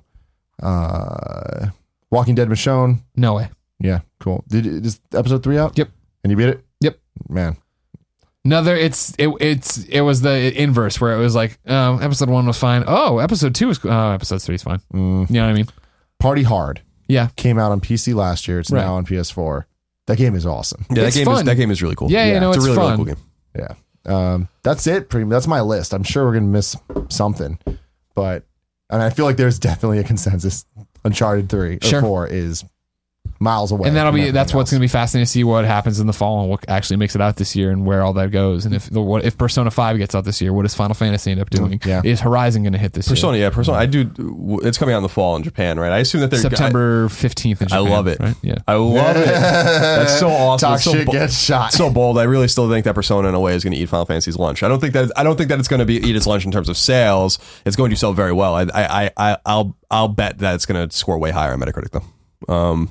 Uh, Walking Dead Michonne. No way. Yeah, cool. Did is episode three out? Yep. And you beat it? Yep. Man. Another, it's it it's it was the inverse where it was like, um, episode one was fine. Oh, episode two is oh, episode three is fine. Mm. You know what I mean? Party Hard Yeah. came out on P C last year. It's Right. now on P S four. That game is awesome. Yeah, that It's game fun. is that game is really cool. Yeah, you know, it's, it's a really, fun. really cool game. Yeah. Um, that's it. Pretty. That's my list. I'm sure we're gonna miss something, but and I feel like there's definitely a consensus. Uncharted three or Sure. four is miles away, And that'll from be that's everything what's else. going to be fascinating to see what happens in the fall and what actually makes it out this year and where all that goes. And if the what if Persona five gets out this year, what does Final Fantasy end up doing? yeah. Is Horizon going to hit this Persona, year? yeah, Persona. I do. It's coming out in the fall in Japan, right? I assume that they're September fifteenth in I, I Japan. love it. Right? Yeah. I love it. That's so awesome. Talk It's so shit, bo- get shot. so bold. I really still think that Persona in a way is going to eat Final Fantasy's lunch. I don't think that I don't think that it's going to be eat its lunch in terms of sales. It's going to sell very well. I I I I'll I'll bet that it's going to score way higher on Metacritic though. Um,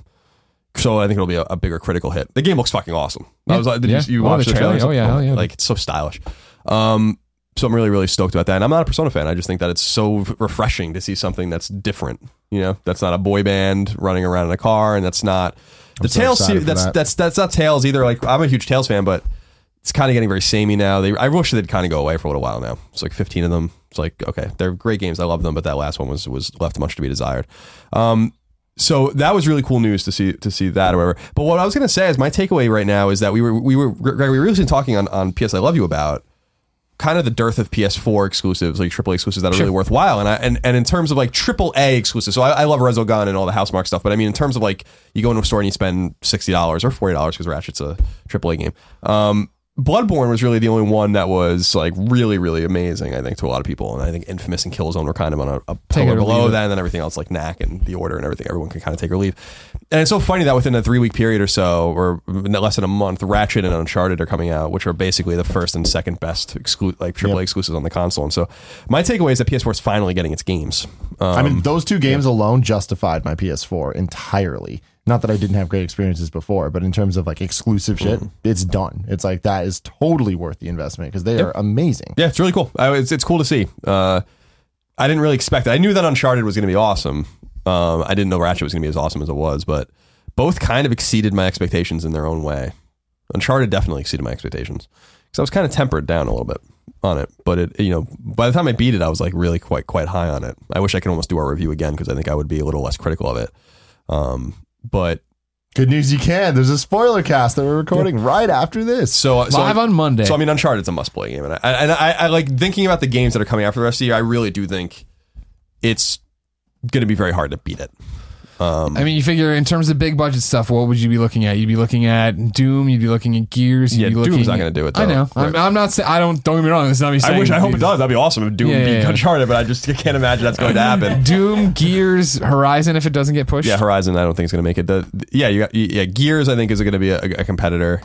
so I think it'll be a, a bigger critical hit. The game looks fucking awesome. I Yeah, was like, did yeah. you, you Oh, watch the the trailer? trailer? Oh, yeah, hell yeah. Like it's so stylish. Um, so I'm really really stoked about that. And I'm not a Persona fan. I just think that it's so refreshing to see something that's different. You know, that's not a boy band running around in a car, and that's not the so Tales. excited se- for That's that. that's that's not Tales either. Like I'm a huge Tales fan, but it's kind of getting very samey now. They I wish they'd kind of go away for a little while now. It's like fifteen of them. It's like okay, they're great games. I love them, but that last one was was left much to be desired. Um, so that was really cool news to see to see that or whatever. But what I was going to say is my takeaway right now is that we were we were Greg, we were recently talking on on P S I Love You about kind of the dearth of P S four exclusives, like triple A exclusives that are Sure. really worthwhile. And I and, and in terms of like triple A exclusives, so I, I love Resogun and all the Housemarque stuff, but I mean in terms of like you go into a store and you spend sixty dollars or forty dollars because Ratchet's a triple A game. Um, Bloodborne was really the only one that was like really, really amazing, I think, to a lot of people. And I think Infamous and Killzone were kind of on a, a Take it pillar or below leave it. that, and then everything else like Knack and The Order and everything, everyone can kind of take or leave. And it's so funny that within a three week period or so, or less than a month, Ratchet and Uncharted are coming out, which are basically the first and second best exclu- like triple A Yep. exclusives on the console. And so my takeaway is that P S four is finally getting its games. Um, I mean, those two games alone justified my P S four entirely. Not that I didn't have great experiences before, but in terms of like exclusive shit, Mm-hmm. it's done. It's like that is totally worth the investment because they are amazing. Yeah, it's really cool. I, it's it's cool to see. Uh, I didn't really expect it. I knew that Uncharted was going to be awesome. Um, I didn't know Ratchet was going to be as awesome as it was, but both kind of exceeded my expectations in their own way. Uncharted definitely exceeded my expectations because I was kind of tempered down a little bit on it. But it, you know, by the time I beat it, I was like really quite quite high on it. I wish I could almost do our review again because I think I would be a little less critical of it. Um, but Good news, you can. There's a spoiler cast that we're recording right after this. so so Live on Monday. So I mean, Uncharted's a must-play game, and I, and I, I like thinking about the games that are coming out for the rest of the year. I really do think it's going to be very hard to beat it. Um, I mean, you figure in terms of big budget stuff, what would you be looking at? You'd be looking at Doom. You'd be looking at Gears. You'd Yeah, be Doom's looking not gonna do it, I though. know. I'm, I'm not saying. I don't. Don't get me wrong. It's not me saying. I wish, I hope it does. That'd be awesome if Doom Yeah, beat yeah, yeah. Uncharted, but I just can't imagine that's going to happen. Doom, Gears, Horizon. If it doesn't get pushed. Yeah, Horizon, I don't think it's going to make it. The, the- yeah, you got yeah, Gears. I think is going to be a, a competitor.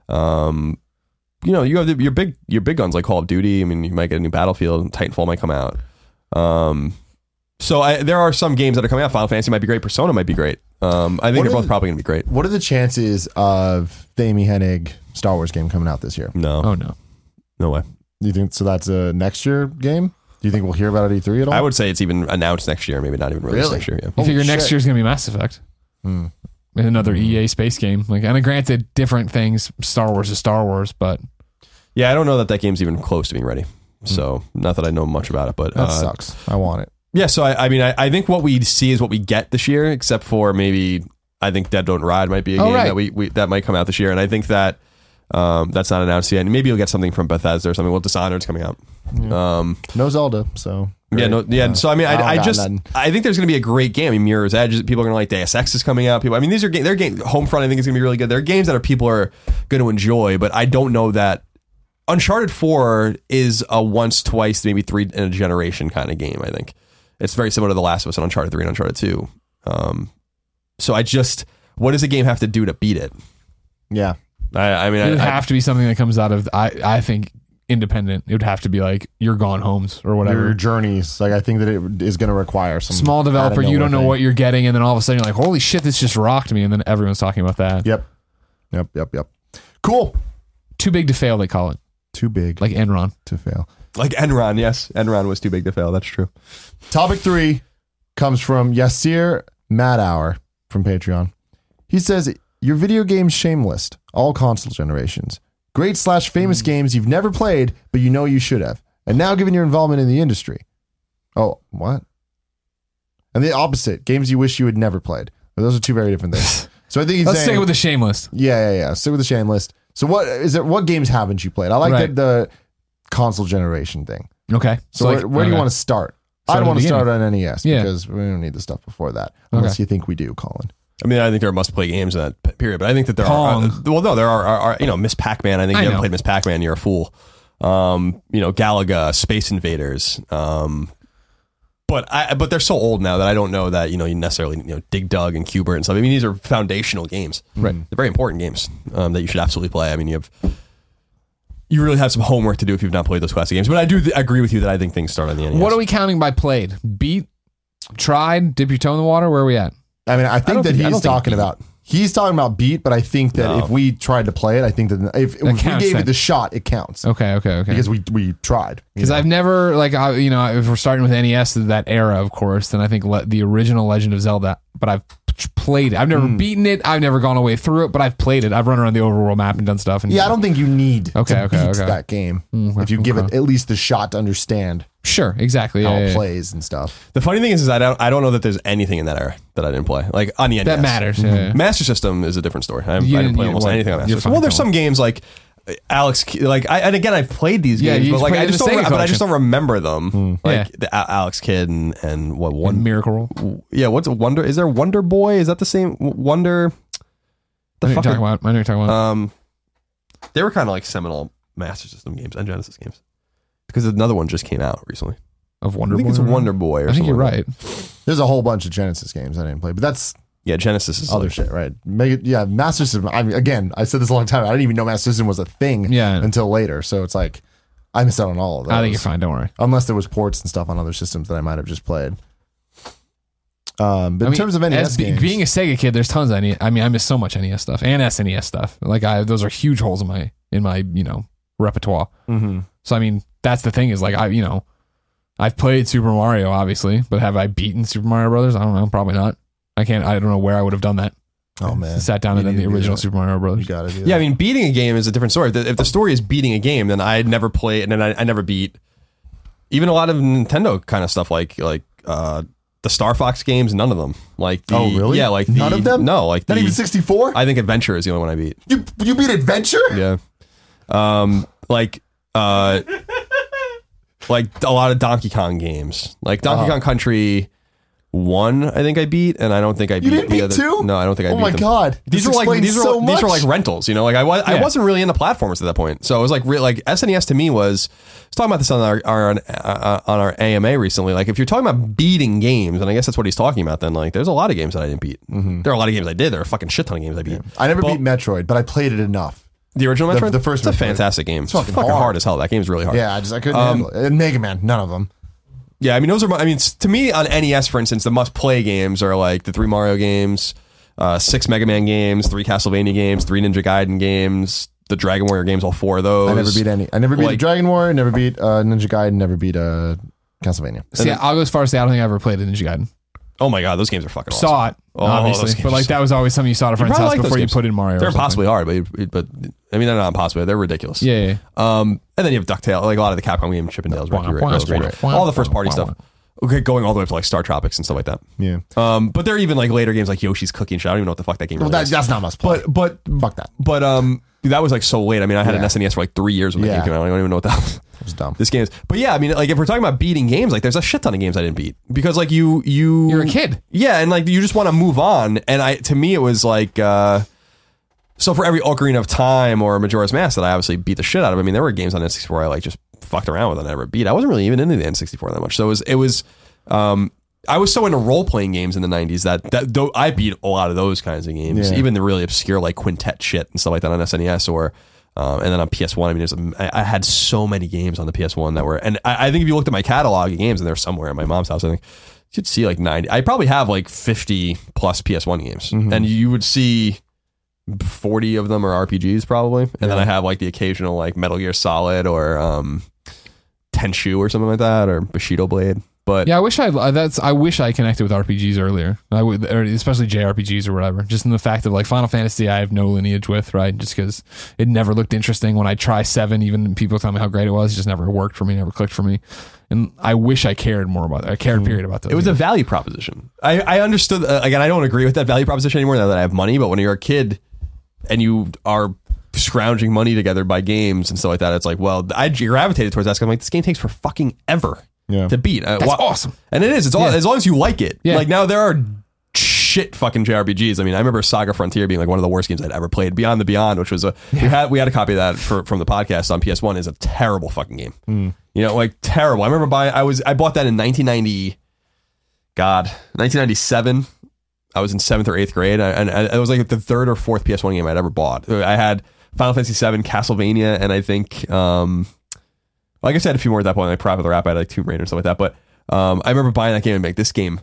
Um, you know, you have the, your big your big guns like Call of Duty. I mean, you might get a new Battlefield. Titanfall might come out. Um, so I, there are some games that are coming out. Final Fantasy might be great. Persona might be great. Um, I think What they're are both the- probably going to be great. What are the chances of the Amy Hennig Star Wars game coming out this year? No, Oh no. no way. Do you think so? That's a next year game. Do you think we'll hear about it at E three at all? I would say it's even announced next year. Maybe not even released Really? next year. Yeah. You Holy figure next shit. year's gonna be Mass Effect. Hmm. And another E A space game. Like, and granted, different things. Star Wars is Star Wars, but Yeah, I don't know that that game's even close to being ready. So not that I know much about it, but That uh, sucks. I want it. yeah. So I, I mean, I, I think what we see is what we get this year, except for maybe I think Dead Don't Ride might be a Oh, game right. that we, we that might come out this year, and I think that um, that's not announced yet. And maybe you'll get something from Bethesda or something. Well, Dishonored's coming out. Um, No Zelda, so yeah, no, yeah. Uh, so I mean, I, I don't I got just nothing. I think there's going to be a great game. I mean, Mirror's Edge. People are going to like Deus Ex is coming out. People, I mean, these are games. They're game. Homefront, I think is going to be really good. They're games that are people are going to enjoy, but I don't know that Uncharted four is a once, twice, maybe three in a generation kind of game. I think it's very similar to The Last of Us and Uncharted three and Uncharted two. Um, so I just, what does a game have to do to beat it? yeah. I, I mean, it would I, I, have to be something that comes out of. I I think independent. It would have to be like your Gone Homes or whatever. Your journeys. Like I think that it is going to require some Small developer, you don't know thing. what you're getting, and then all of a sudden you're like, holy shit, this just rocked me, and then everyone's talking about that. Yep. Yep. Yep. Yep. Cool. Too big to fail, they call it. Too big Like Enron. to fail. Like Enron, yes. Enron was too big to fail. That's true. Topic three comes from Yasir Madhour from Patreon. He says, your video games shame list, all console generations. Great slash famous mm. games you've never played, but you know you should have. And now given your involvement in the industry. Oh, what? And the opposite, games you wish you had never played. But those are two very different things. So I think he's Let's saying, stick with the shame list. Yeah, yeah, yeah. Stick with the shame list. So what is it? What games haven't you played? I like Right. the, the console generation thing. Okay. So, like, where, where do you okay. want to start? Start I at want the to start beginning. on N E S Yeah. because we don't need the stuff before that. Unless Okay. you think we do, Colin. I mean, I think there are must-play games in that p- period, but I think that there Pong. are. Uh, well, no, there are, are, are. You know, Miss Pac-Man. I think if I you haven't know. played Miss Pac-Man, you're a fool. Um, you know, Galaga, Space Invaders. Um, but I, but they're so old now that I don't know that you know you necessarily you know Dig Dug and Cubert and stuff. I mean, these are foundational games. Right. They're very important games um, that you should absolutely play. I mean, you have. You really have some homework to do if you've not played those classic games. But I do th- agree with you that I think things start on the N E S. What are we counting by played? Beat? Tried? Dip your toe in the water? Where are we at? I mean, I think don't that think- I he's don't think talking beat. about he's talking about beat, but I think that No. if we tried to play it, I think that if, if we counts gave then. it the shot, it counts Okay, okay, okay. because we we tried. you Because know? I've never, like, I, you know, if we're starting with N E S, that era, of course, then I think le- the original Legend of Zelda, but I've p- played it. I've never beaten it. I've never gone away through it, but I've played it. I've run around the overworld map and done stuff. And yeah, I don't think you need Okay, to okay, beat okay. that game Mm, if you give it okay. at least the shot to understand Sure, exactly. how Yeah, it yeah, yeah. plays and stuff. The funny thing is, is I don't I don't know that there's anything in that era that I didn't play. Like on the N E S. That matters. Yeah, yeah. Master System is a different story. I, I You didn't didn't- play you- almost what? anything on Master You're System. fine, Well, there's don't some games like uh, Alex, like I and again I've played these Yeah, games, you but just like played I the just don't, Sega re- but I just collection. don't remember them. Like Yeah. the A- Alex Kidd and and what One one Miracle Roll. yeah, what's a Wonder? Is there Wonder Boy? Is that the same Wonder? I The know what you're fuck? talking about. I know what you're talking about. Um, they were kind of like seminal Master System games and Genesis games because another one just came out recently. of Wonder I think Boy. it's or Wonder Boy. Or I think you're something like right. that. There's a whole bunch of Genesis games I didn't play, but that's Yeah, Genesis is other like, shit, right? Make it, yeah, Master System. I mean, again, I said this a long time. I didn't even know Master System was a thing Yeah. until later. So it's like I missed out on all of those. I think you're fine. Don't worry. Unless there was ports and stuff on other systems that I might have just played. Um, but I in mean, terms of N E S as be- games, being a Sega kid, there's tons of N E S. I mean, I miss so much N E S stuff and S N E S stuff. Like, I those are huge holes in my in my you know repertoire. Mhm. So I mean, that's the thing is like I you know, I've played Super Mario obviously, but have I beaten Super Mario Brothers? I don't know. Probably not. I can't. I don't know where I would have done that. oh man, Sat down You and done need the to do original that. Super Mario You Brothers. got to do. Yeah, I that. mean, beating a game is a different story. If the, if the story is beating a game, then I never played, and then I, I never beat even a lot of Nintendo kind of stuff, like like uh, the Star Fox games. None of them. Like, the, Oh, really? Yeah, like the, None of them? No, like Not the, even sixty-four. I think Adventure is the only one I beat. You you beat Adventure? Yeah, um, like uh, like a lot of Donkey Kong games, like Donkey Uh-huh. Kong Country. One, I think I beat, and I don't think I beat didn't the beat other. two? No, I don't think I Oh beat my them. God. These This were like explains these were so these were much. like rentals, you know. Like I was I Yeah. wasn't really into platformers at that point, so it was like re- like S N E S to me was. I was talking about this on our, our uh, on our A M A recently. Like if you're talking about beating games, and I guess that's what he's talking about. Then like there's a lot of games that I didn't beat. There are a lot of games I did. There are a fucking shit ton of games I beat. I never Well, beat Metroid, but I played it enough. the original the- Metroid. the first It's a Metroid. fantastic game. It's fucking fucking, hard. hard as hell. That game's really hard. Yeah, I just I couldn't Um, handle it. And Mega Man, none of them. Yeah, I mean, those are. my- I mean, s- to me on N E S, for instance, the must-play games are like the three Mario games, uh, six Mega Man games, three Castlevania games, three Ninja Gaiden games, the Dragon Warrior games, all four of those. I never beat any. I never beat Like- Dragon Warrior. Never beat uh, Ninja Gaiden. Never beat uh, Castlevania. See, I'll go as far as to say I don't think I ever played a Ninja Gaiden. Oh my god, those games are fucking awesome. Saw it, Oh, those obviously, games but like are- that was always something you saw at a friend's probably house like those before you games. put in Mario. They're or something. impossibly hard, but but I mean they're not impossible. They're ridiculous. Yeah, yeah, yeah. Um, and then you have DuckTales, like a lot of the Capcom games, Chippendales, Wow, Wreck-It wow, Ralph, wow, Ralph, wow, all the first party wow, stuff. Okay, going all the way up to like Star Tropics and stuff like that. Yeah. Um, but there are even like later games like Yoshi's Cookie Show. I don't even know what the fuck that game Well, really that, is. that's not must play. But but Fuck that. but um, that was like so late. I mean, I had an Yeah. S N E S for like three years when that Yeah. game came out. I don't even know what that was. It was dumb. This game is. But yeah, I mean, like if we're talking about beating games, like there's a shit ton of games I didn't beat because like you you You're a kid. Yeah, and like you just want to move on. And I to me it was like. uh So for every Ocarina of Time or Majora's Mask that I obviously beat the shit out of, I mean, there were games on N sixty-four I like just fucked around with and I never beat. I wasn't really even into the N sixty-four that much. So it was, it was, um, I was so into role playing games in the nineties that that though I beat a lot of those kinds of games, Yeah. even the really obscure like Quintet shit and stuff like that on S N E S or Um, and then on P S one, I mean, there's a, I, I had so many games on the P S one that were, and I, I think if you looked at my catalog of games, and they're somewhere at my mom's house, I think you should see like ninety. I probably have like fifty plus P S one games, mm-hmm. and you would see forty of them are R P Gs probably, and yeah. then I have like the occasional like Metal Gear Solid or um, Tenchu or something like that, or Bushido Blade. But yeah, I wish I that's I wish I connected with R P Gs earlier. I would, or especially J R P Gs or whatever. Just in the fact of like Final Fantasy, I have no lineage with, right? Just because it never looked interesting. When I try seven, even people tell me how great it was, it just never worked for me, never clicked for me. And I wish I cared more about it. I cared, period, about those. It was games. a value proposition. I, I understood. Uh, again, I don't agree with that value proposition anymore now that I have money. But when you're a kid and you are scrounging money together by games and stuff like that, it's like, well, I gravitated towards that because I'm like, this game takes for fucking ever. Yeah. To beat. That's uh, awesome. And it is. It's all, yeah. as long as you like it. Yeah. Like now there are shit fucking J R P Gs. I mean, I remember Saga Frontier being like one of the worst games I'd ever played. Beyond the Beyond, which was a yeah. we had we had a copy of that for, from the podcast on P S one, is a terrible fucking game. Mm. You know, like terrible. I remember buying I was I bought that in nineteen ninety God, nineteen ninety-seven. I was in seventh or eighth grade, and it was like the third or fourth P S one game I'd ever bought. I had Final Fantasy seven, Castlevania, and I think um Well, I guess I had a few more at that point, like Private the Rap, I had like Tomb Raider and stuff like that. But um, I remember buying that game and being like, this game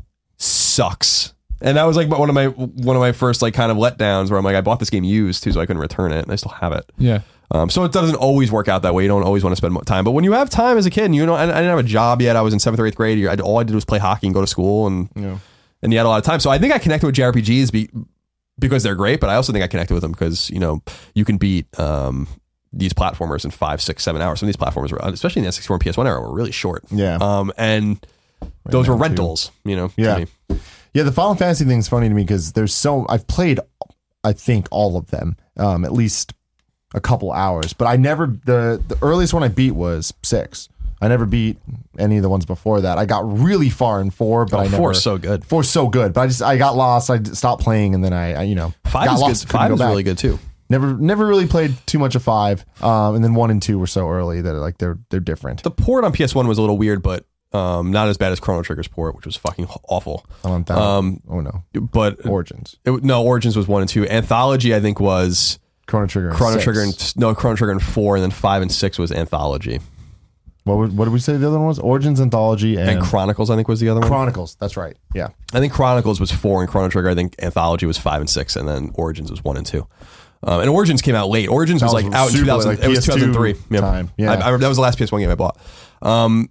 sucks. And that was like one of my one of my first like kind of letdowns where I'm like, I bought this game used too, so I couldn't return it, and I still have it. Yeah. Um, so it doesn't always work out that way. You don't always want to spend time, but when you have time as a kid, and you know, I, I didn't have a job yet. I was in seventh or eighth grade. I, all I did was play hockey and go to school, and yeah. and you had a lot of time. So I think I connected with J R P Gs be, because they're great, but I also think I connected with them because you know you can beat. Um, these platformers in five, six, seven hours. Some of these platformers were, especially in the N sixty-four and P S one era, were really short. Yeah. Um, and right those were rentals, too. You know? Yeah. Yeah. The Final Fantasy thing is funny to me because there's so, I've played, I think all of them, um, at least a couple hours, but I never, the, the earliest one I beat was six. I never beat any of the ones before that. I got really far in four, but oh, I never. Four's so good. Four's so good, but I just, I got lost. I stopped playing and then I, I you know, five got is lost. good. Five is really good too. Never, never really played too much of five, um, and then one and two were so early that like they're they're different. The port on P S one was a little weird, but um, not as bad as Chrono Trigger's port, which was fucking awful. On that, um, oh no, but Origins. It, no, Origins was one and two. Anthology, I think, was Chrono Trigger. And Chrono six. Trigger and no Chrono Trigger and four, and then five and six was Anthology. What would, what did we say the other one was? Origins, Anthology, and, and Chronicles. I think was the other one. Chronicles. That's right. Yeah, I think Chronicles was four, and Chrono Trigger. I think Anthology was five and six, and then Origins was one and two. Um, and Origins came out late. Origins was, was like out in two thousand. Like it was two thousand three. Yep. Time. Yeah, I, I remember that was the last P S one game I bought. Um,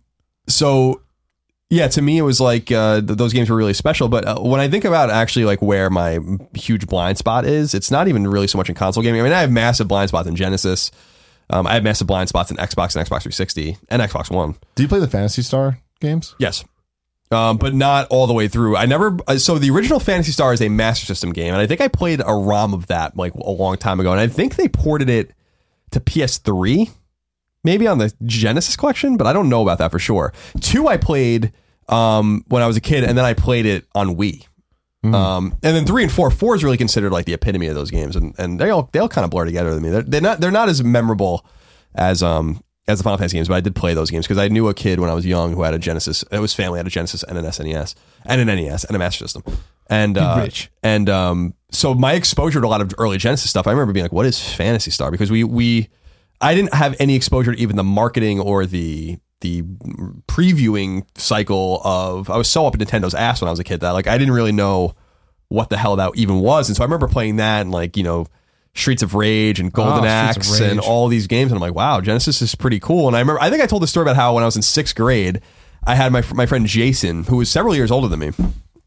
so yeah, to me it was like uh, th- those games were really special. But uh, when I think about actually like where my huge blind spot is, it's not even really so much in console gaming. I mean, I have massive blind spots in Genesis. Um, I have massive blind spots in Xbox and Xbox three sixty and Xbox One. Do you play the Phantasy Star games? Yes. Um, but not all the way through. I never. So the original Phantasy Star is a Master System game, and I think I played a ROM of that like a long time ago, and I think they ported it to P S three, maybe on the Genesis collection, but I don't know about that for sure. Two I played um, when I was a kid, and then I played it on Wii. Mm. Um, and then three and four, four is really considered like the epitome of those games, and and they all they all kind of blur together to me. They're, they're not they're not as memorable as um. as the Final Fantasy games, but I did play those games because I knew a kid when I was young who had a Genesis. It was family had a Genesis and an S N E S and an N E S and a Master System. And uh, rich. and um, so my exposure to a lot of early Genesis stuff, I remember being like, "What is Phantasy Star?" Because we we I didn't have any exposure to even the marketing or the the previewing cycle of. I was so up in Nintendo's ass when I was a kid that like I didn't really know what the hell that even was. And so I remember playing that and like you know. Streets of Rage and Golden oh, Axe and all these games, and I'm like, wow, Genesis is pretty cool. And I remember, I think I told the story about how when I was in sixth grade, I had my my friend Jason, who was several years older than me.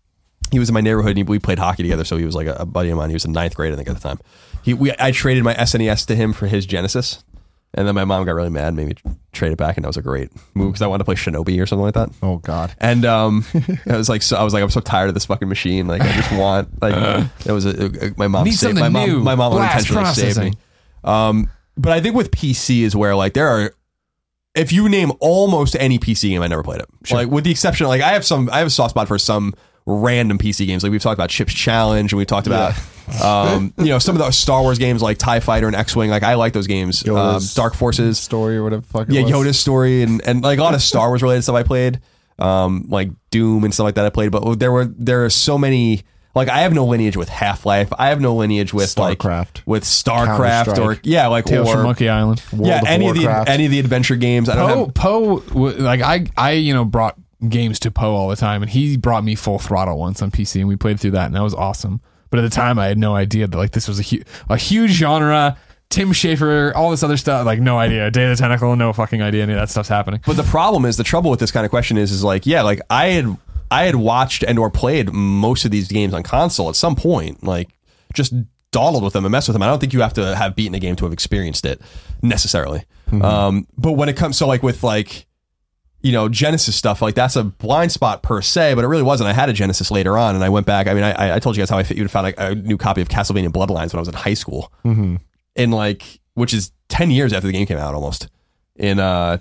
He was in my neighborhood, and we played hockey together. So he was like a, a buddy of mine. He was in ninth grade, I think, at the time. He, we, I traded my S N E S to him for his Genesis, and then my mom got really mad, made me trade it back, and that was a great move because I wanted to play Shinobi or something like that. Oh God! And um, I was like, so I was like, I'm so tired of this fucking machine. Like, I just want like uh, it was a, a, my mom Need saved something my new. mom. My mom Blast unintentionally saved me. Um, but I think with P C is where like there are. If you name almost any P C game, I never played it. Sure. Like with the exception, of, like I have some, I have a soft spot for some random P C games. Like we've talked about Chips Challenge, and we've talked about, yeah. um, you know, some of the Star Wars games like TIE Fighter and X-Wing. Like I like those games. Um, Dark Forces story or whatever. The fuck it yeah, was. Yoda's story and and like a lot of Star Wars related stuff I played, um, like Doom and stuff like that I played. But there were there are so many Like I have no lineage with Half-Life. I have no lineage with StarCraft. like with StarCraft Counter-Strike. or yeah, like Tales or from Monkey Island. World yeah, of any Warcraft. of the any of the adventure games. I don't Poe, have. Poe, w- like I, I, you know, brought games to Poe all the time, and he brought me Full Throttle once on P C, and we played through that, and that was awesome. But at the time, I had no idea that like this was a hu- a huge genre. Tim Schafer, all this other stuff, like no idea. Day of the Tentacle, no fucking idea any of that stuff's happening. But the problem is, the trouble with this kind of question is, is like, yeah, like I had, I had watched and or played most of these games on console at some point, like just dawdled with them and messed with them. I don't think you have to have beaten a game to have experienced it necessarily. Mm-hmm. Um, but when it comes, so like with like, you know, Genesis stuff, like that's a blind spot per se, but it really wasn't. I had a Genesis later on, and I went back. I mean, I, I told you guys how I fit you to found a, a new copy of Castlevania Bloodlines when I was in high school. Mm-hmm. In like, which is ten years after the game came out almost, in uh,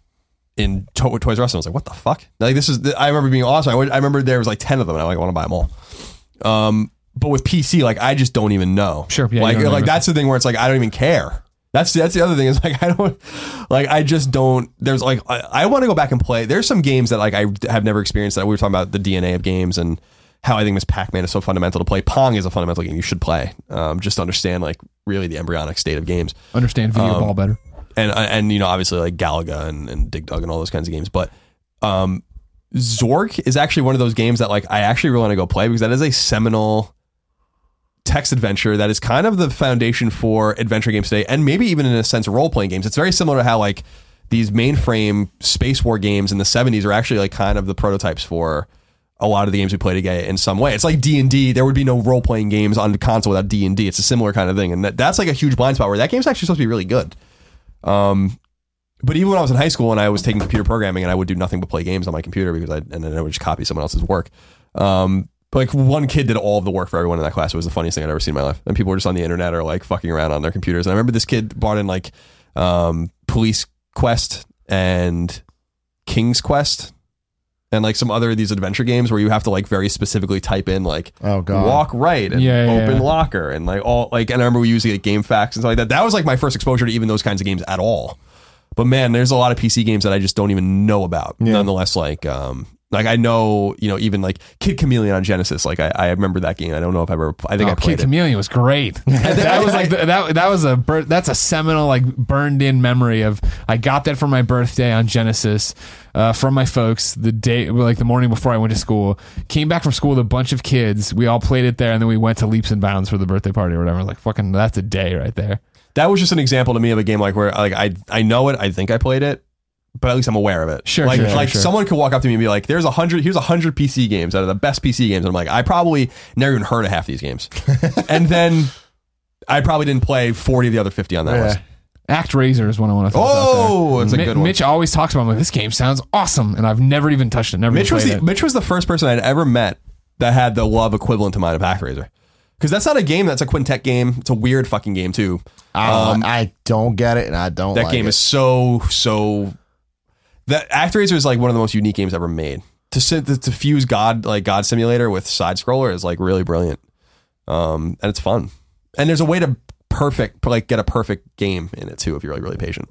in to- Toys R Us. And I was like, what the fuck? Like this is, I remember being awesome. I, would, I remember there was like ten of them, and I'm like, I want to buy them all. Um, but with P C, like I just don't even know. Sure, yeah, like you don't like know. that's the thing where it's like I don't even care. That's that's the other thing is like I don't like I just don't. There's like I, I want to go back and play. There's some games that like I have never experienced. That we were talking about the D N A of games and how I think Miss Pac-Man is so fundamental to play. Pong is a fundamental game you should play. Um, just to understand like really the embryonic state of games. Understand video Um, ball better. And and you know obviously like Galaga and, and Dig Dug and all those kinds of games. But um, Zork is actually one of those games that like I actually really want to go play because that is a seminal text adventure that is kind of the foundation for adventure games today, and maybe even in a sense role playing games. It's very similar to how like these mainframe space war games in the seventies are actually like kind of the prototypes for a lot of the games we play today in some way. It's like D and D. There would be no role playing games on the console without D and D. It's a similar kind of thing, and that, that's like a huge blind spot where that game's actually supposed to be really good. Um, but even when I was in high school and I was taking computer programming and I would do nothing but play games on my computer because I and then I would just copy someone else's work. Um, but like one kid did all of the work for everyone in that class. It was the funniest thing I'd ever seen in my life. And people were just on the internet or like fucking around on their computers. And I remember this kid brought in like um, Police Quest and King's Quest and like some other of these adventure games where you have to like very specifically type in like Oh, God. walk right and Yeah, yeah, open yeah. locker and like all like and I remember we used like game facts and stuff like that. That was like my first exposure to even those kinds of games at all. But man, there's a lot of P C games that I just don't even know about. Yeah. Nonetheless, like um like I know, you know, even like Kid Chameleon on Genesis, like I, I remember that game. I don't know if I ever I think Oh, I played Kid it. Chameleon was great. that was like the, that. That was a bur- that's a seminal like burned in memory of. I got that for my birthday on Genesis uh, from my folks the day like the morning before I went to school. Came back from school with a bunch of kids. We all played it there, and then we went to Leaps and Bounds for the birthday party or whatever. Like fucking, that's a day right there. That was just an example to me of a game like where like I I know it, I think I played it, but at least I'm aware of it. Sure, like sure, like sure. someone could walk up to me and be like, "There's a hundred, here's a hundred P C games that are the best P C games." And I'm like, I probably never even heard of half these games, and then I probably didn't play forty of the other fifty on that Yeah. list. ActRaiser is one I want to throw Oh, out it's a there. good Mi- one. Mitch always talks about it. I'm like, this game sounds awesome, and I've never even touched it. Never Mitch even was played the it. Mitch was the first person I'd ever met that had the love equivalent to mine of ActRaiser. Because that's not a game. That's a quintet game. It's a weird fucking game too. I don't, Um, I don't get it, and I don't. That like game it. is so so. That ActRaiser is like one of the most unique games ever made. To sit to, to fuse God like God Simulator with side scroller is like really brilliant, um, and it's fun. And there's a way to perfect like get a perfect game in it too if you're like really patient.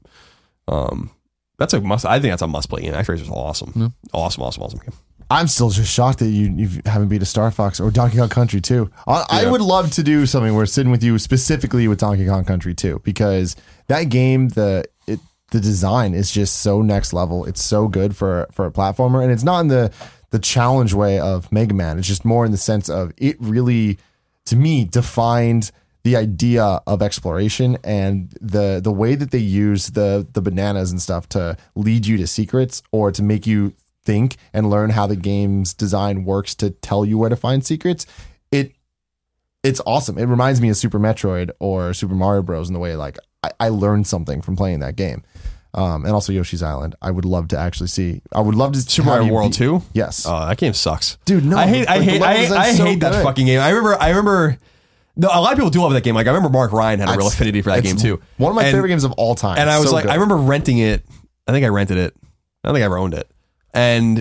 Um, that's a must. I think that's a must play game. ActRaiser is awesome, Yeah. awesome, awesome, awesome game. I'm still just shocked that you you haven't beat a Star Fox or Donkey Kong Country two. I, I Yeah. would love to do something where sitting with you specifically with Donkey Kong Country two because that game the it the design is just so next level. It's so good for for a platformer, and it's not in the the challenge way of Mega Man. It's just more in the sense of it really, to me, defined the idea of exploration and the the way that they use the the bananas and stuff to lead you to secrets or to make you think and learn how the game's design works to tell you where to find secrets. It it's awesome. It reminds me of Super Metroid or Super Mario Bros. In the way like I, I learned something from playing that game. Um, and also Yoshi's Island. I would love to actually see. I would love to Super have Mario you World beat- two. Yes. Oh, that game sucks, Dude, no, I hate, I like, the hate, level I hate, design's I so hate that good. fucking game. I remember, I remember. No, a lot of people do love that game. Like I remember Mark Ryan had a real It's- affinity for that it's game too. One of my And- favorite games of all time. And I was So like, good. I remember renting it. I think I rented it. I don't think I ever owned it. And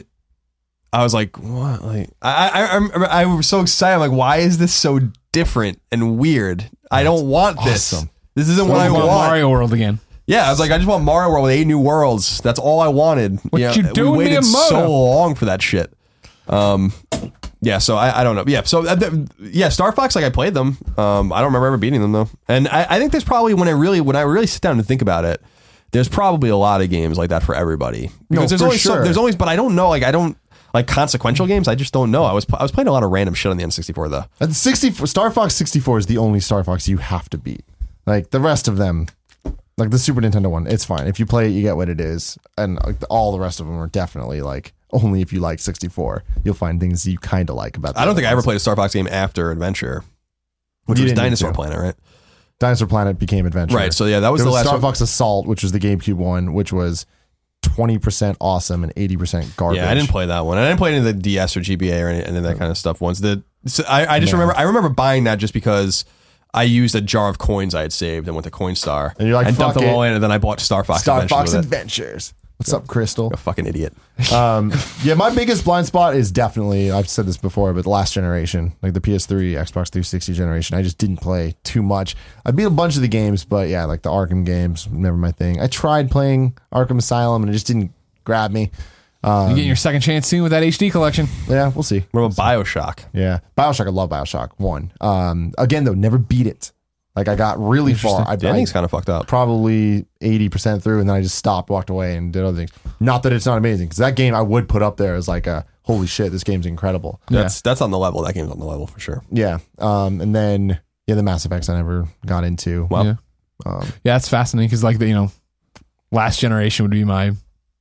I was like, what? Like, I, I, I, remember I was so excited. I'm like, why is this so different and weird? I don't want this. awesome. This isn't what I I want. want Mario World again. Yeah, I was like, I just want Mario World with eight new worlds. That's all I wanted. What you doing, We waited Miyamoto? so long for that shit. Um, Yeah, so I, I don't know. Yeah, so uh, th- yeah, Star Fox, like I played them. Um, I don't remember ever beating them though. And I, I think there's probably when I really when I really sit down and think about it, there's probably a lot of games like that for everybody. No, Because there's for always sure. some, there's always, but I don't know. Like I don't like consequential games. I just don't know. I was I was playing a lot of random shit on the N sixty-four though. And sixty Star Fox sixty-four is the only Star Fox you have to beat. Like the rest of them, like the Super Nintendo one, it's fine. If you play it, you get what it is. And like, all the rest of them are definitely like only if you like sixty-four, you'll find things you kind of like about. I don't think I ever ones. played a Star Fox game after Adventure, which You was didn't need Dinosaur to. Planet, right? Dinosaur Planet became Adventure. Right. So yeah, that was There the was last Star one. Fox Assault, which was the GameCube one, which was twenty percent awesome and eighty percent garbage. Yeah, I didn't play that one. I didn't play any of the D S or G B A or any, any of that kind of stuff. Once the so I, I just Man. remember I remember buying that just because I used a jar of coins I had saved and went to Coinstar And you're like, and dumped "Fuck them all it." in, and then I bought Star Fox. Star Adventures Fox with it. Adventures. What's up, Crystal? A fucking idiot. Um, yeah, my biggest blind spot is definitely, I've said this before, but the last generation, like the P S three, Xbox three sixty generation. I just didn't play too much. I beat a bunch of the games, but yeah, like the Arkham games, never my thing. I tried playing Arkham Asylum and it just didn't grab me. You're getting your second chance soon with that H D collection. Yeah, we'll see. What about Bioshock? Yeah. Bioshock, I love Bioshock one. Um, again, though, never beat it. Like I got really far. I, The ending's kind of fucked up. probably eighty percent through, and then I just stopped, walked away, and did other things. Not that it's not amazing, because that game I would put up there as like a holy shit, this game's incredible. That's that's on the level. That game's on the level for sure. Yeah. Um, and then yeah, the Mass Effects I never got into. Well, yeah. Um, Yeah, it's fascinating because, like, the, you know, last generation would be my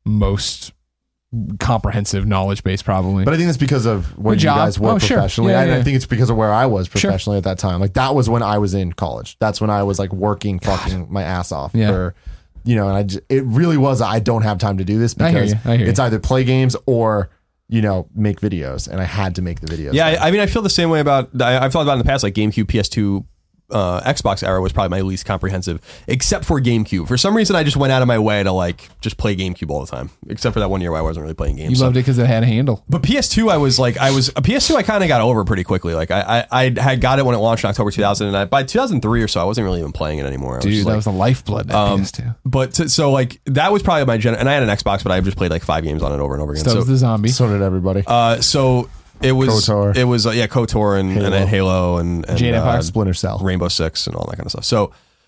most comprehensive knowledge base, probably. but I think that's because of when Good you job. guys work Oh, sure. professionally. Yeah, and yeah. I think it's because of where I was Sure. professionally at that time. Like that was when I was in college. That's when I was like working fucking my ass off Yeah. for, you know, and I j- it really was, I don't have time to do this I hear because you. I hear it's you. either play games or, you know, make videos, and I had to make the videos. yeah. I, I mean, I feel the same way about. I, I've thought about it in the past, like GameCube, P S two. Uh, Xbox era was probably my least comprehensive, except for GameCube. For some reason, I just went out of my way to like just play GameCube all the time, except for that one year where I wasn't really playing games. you so- loved it because it had a handle. But P S two, I was like, I was a P S two. I kind of got over pretty quickly. Like I, I, I had got it when it launched in October two thousand, and I, by two thousand three or so, I wasn't really even playing it anymore. I was Dude, just that like- was the lifeblood, that um, P S two. But t- so like that was probably my gen. And I had an Xbox, but I just played like five games on it over and over again. So So, was the zombie. So did everybody. uh, so it was, KOTOR. it was uh, yeah, KOTOR and Halo. and then Halo and, and Jade Empire. uh, Splinter Cell. Rainbow Six and all that kind of stuff. So,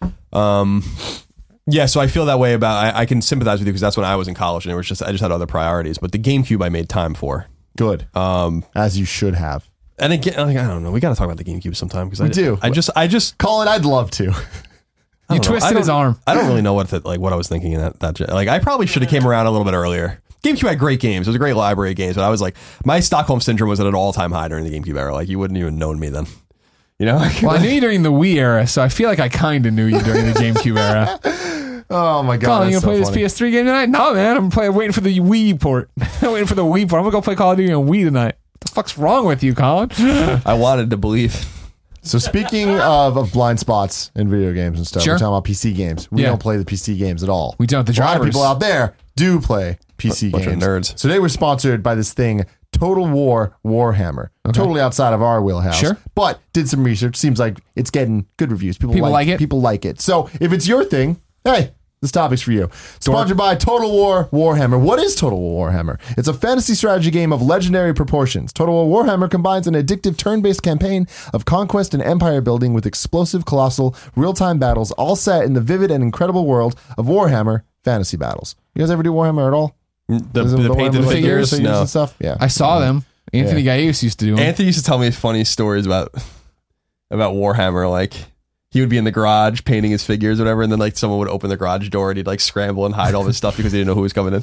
um, yeah, so I feel that way about. I, I can sympathize with you because that's when I was in college and it was just I just had other priorities. But the GameCube I made time for. Good. Um, As you should have. and again, like, I don't know. We got to talk about the GameCube sometime because I We do. I just I just Colin, I'd love to. I You don't know. twisted I don't- his arm. I don't really know what the, like what I was thinking in that that gen- like I probably should have came around a little bit earlier. GameCube had great games. It was a great library of games, but I was like my Stockholm syndrome was at an all time high during the GameCube era. Like you wouldn't even known me then. You know? Well, I knew you during the Wii era, so I feel like I kind of knew you during the GameCube era. Oh my god. Colin, you that's gonna play so this funny. P S three game tonight? No, man. I'm playing, waiting for the Wii port. I'm waiting for the Wii port. I'm gonna go play Call of Duty on Wii tonight. What the fuck's wrong with you, Colin? I wanted to believe. So speaking of, of blind spots in video games and stuff, Sure. we're talking about P C games. We Yeah. don't play the P C games at all. We don't. The A lot of drivers. people out there do play P C Bunch of games. nerds. So today we're sponsored by this thing, Total War Warhammer. Totally outside of our wheelhouse. Sure. But did some research. Seems like it's getting good reviews. People, People like it. People like it. So if it's your thing, hey, this topic's for you. Sponsored by Total War Warhammer. What is Total War Warhammer? It's a fantasy strategy game of legendary proportions. Total War Warhammer combines an addictive turn-based campaign of conquest and empire building with explosive, colossal, real-time battles, all set in the vivid and incredible world of Warhammer fantasy battles. You guys ever do Warhammer at all? The, Isn't the Warhammer painted like figures. figures No. and stuff? Yeah. I saw them. Anthony Gaius used to do them. Anthony used to tell me funny stories about about Warhammer. Like he would be in the garage painting his figures, or whatever, and then like someone would open the garage door and he'd like scramble and hide all of his stuff because he didn't know who was coming in.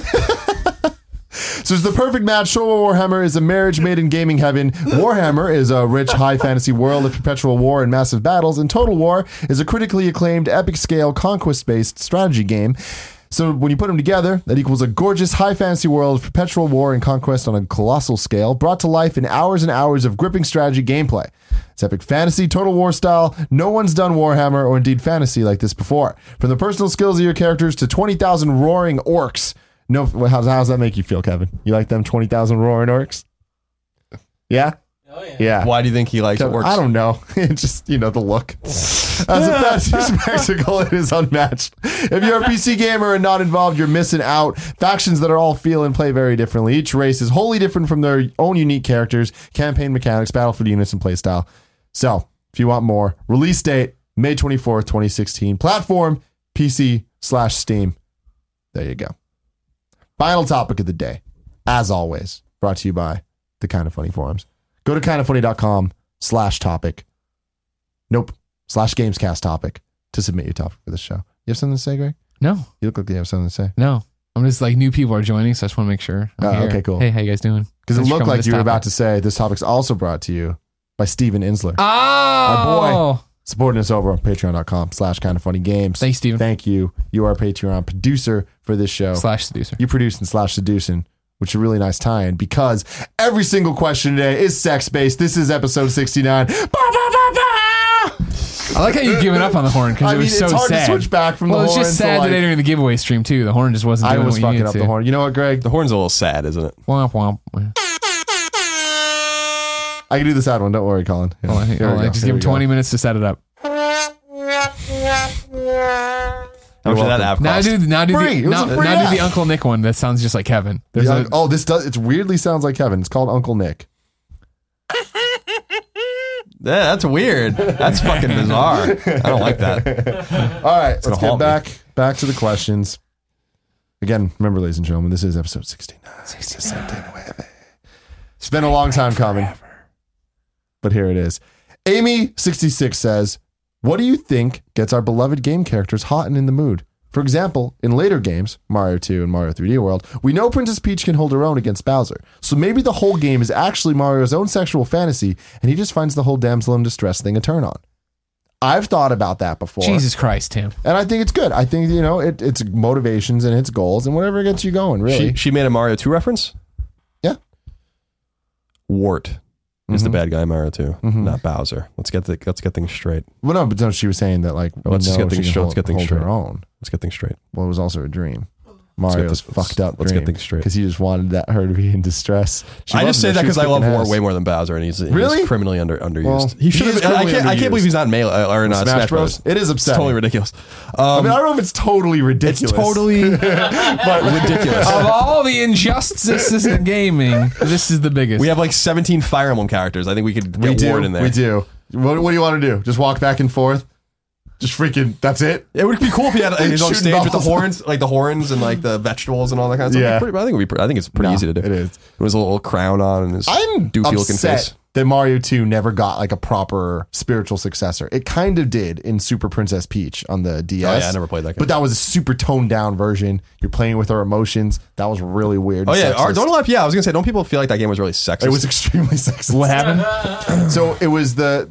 So it's the perfect match. Total War Warhammer is a marriage made in gaming heaven. Warhammer is a rich, high fantasy world of perpetual war and massive battles, and Total War is a critically acclaimed, epic-scale, conquest-based strategy game. So when you put them together, that equals a gorgeous, high fantasy world of perpetual war and conquest on a colossal scale, brought to life in hours and hours of gripping strategy gameplay. It's epic fantasy, Total War style. No one's done Warhammer or indeed fantasy like this before. From the personal skills of your characters to twenty thousand roaring orcs. No, how does that make you feel, Kevin? You like them twenty thousand roaring orcs? Yeah? Oh yeah. Yeah. Why do you think he likes Kevin, orcs? I don't know. It's just, you know, the look. As a fantasy spectacle, it is unmatched. If you're a P C gamer and not involved, you're missing out. Factions that are all feel and play very differently. Each race is wholly different from their own unique characters, campaign mechanics, battlefield units, and playstyle. So, if you want more, release date, May twenty-fourth, twenty sixteen. Platform, P C slash Steam. There you go. Final topic of the day, as always, brought to you by the Kind of Funny forums. Go to kindoffunny.com slash topic. Nope. Slash Gamescast topic to submit your topic for this show. You have something to say, Greg? No, You look like you have something to say. no. I'm just like new people are joining, so I just want to make sure. I'm Oh, here. okay, cool. Hey, how you guys doing? Because it Thanks for looked coming to like this you were topic. about to say this topic's also brought to you by Steven Insler. Oh, Our boy. Supporting us over on patreon.com slash kind of funny games. Thanks, Steven. Thank you. You are a Patreon producer for this show. Slash seducer. You produce and slash seducing, which is a really nice tie-in because every single question today is sex-based. This is episode sixty-nine. Ba, ba, ba, ba! I like how you've given up on the horn because I it mean, was so it's hard sad. to switch back from well, the it's horn. just to, sad like- today during the giveaway stream too. The horn just wasn't I doing was what you fucking needed up to. the horn. You know what, Greg? The horn's a little sad, isn't it? Womp womp. I can do the sad one. Don't worry, Colin. Here, Hold on, here hold we on. go. Just Here give him we go. twenty minutes to set it up. How much did that app Now cost? do now do Free. It the was now, a free now do the app. Uncle Nick one. That sounds just like Kevin. There's Yeah, a, oh, this does. It weirdly sounds like Kevin. It's called Uncle Nick. Yeah, that's weird. That's fucking bizarre. I don't like that. All right, let's gonna get haunt me. back back to the questions. Again, remember, ladies and gentlemen, this is episode sixty-nine. sixty-nine. It's been a long time coming, but here it is. Amy sixty-six says, "What do you think gets our beloved game characters hot and in the mood? For example, in later games, Mario two and Mario three D World, we know Princess Peach can hold her own against Bowser. So maybe the whole game is actually Mario's own sexual fantasy, and he just finds the whole damsel in distress thing a turn on." I've thought about that before. Jesus Christ, Tim. And I think it's good. I think, you know, it, it's motivations and it's goals and whatever gets you going, really. She, she made a Mario two reference? Yeah. Wart is the Mhm. bad guy in Mario two, Mhm. not Bowser. Let's get the, let's get things straight. Well, no, but no, she was saying that, like, we Let's just know get she things can straight. hold, Let's get things hold straight. her own. Let's get things straight. Well, it was also a dream. get Mario's this- fucked up let's dream. get things straight. Because he just wanted that her to be in distress. She I just wasn't, say though. that She was because I love kicking War ass. way more than Bowser, and he's, Really? he's criminally under underused. Well, he should he have. is I criminally can't. I can't believe underused. he's not male uh, or not Smash Smash, Bros? Bros. It is It's upsetting. totally ridiculous. Um, I mean, I don't know if it's totally ridiculous. it's totally but ridiculous. Of all the injustices in gaming, this is the biggest. We have like seventeen Fire Emblem characters. I think we could we get do. Ward in there. We do. What, what do you want to do? Just walk back and forth? Just freaking, that's it? It would be cool if he had like, his own Shooting stage with the balls. horns, like the horns and like the vegetables and all that kind of stuff. Yeah. Pretty- I think it would be. Pretty, I think it's pretty No, easy to do. it is. With his little crown on and his I'm doofy looking upset face. that Mario two never got like a proper spiritual successor. It kind of did in Super Princess Peach on the D S. Oh, yeah, I never played that game. But that was a super toned down version. You're playing with her emotions. That was really weird. Oh and yeah, sexist. Our- don't a lot. Yeah, I was gonna say, don't people feel like that game was really sexist? It was extremely sexist. what happened? So it was the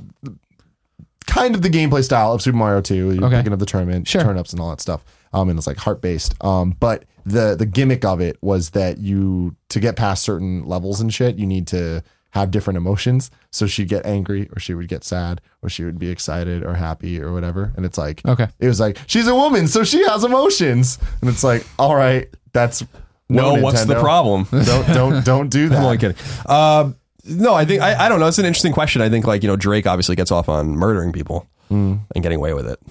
kind of the gameplay style of Super Mario two. You're Okay. picking up the tournament, Sure. turn-ups and all that stuff. Um, and it's like heart based. Um, but the the gimmick of it was that you to get past certain levels and shit, you need to have different emotions. So she'd get angry, or she would get sad, or she would be excited or happy or whatever. And it's like, Okay. it was like she's a woman, so she has emotions. And it's like, all right, that's no. no, What's the Nintendo. problem? Don't don't don't do that. I'm only kidding. Um, no, I think I, I don't know. It's an interesting question. I think like you know Drake obviously gets off on murdering people Mm. and getting away with it.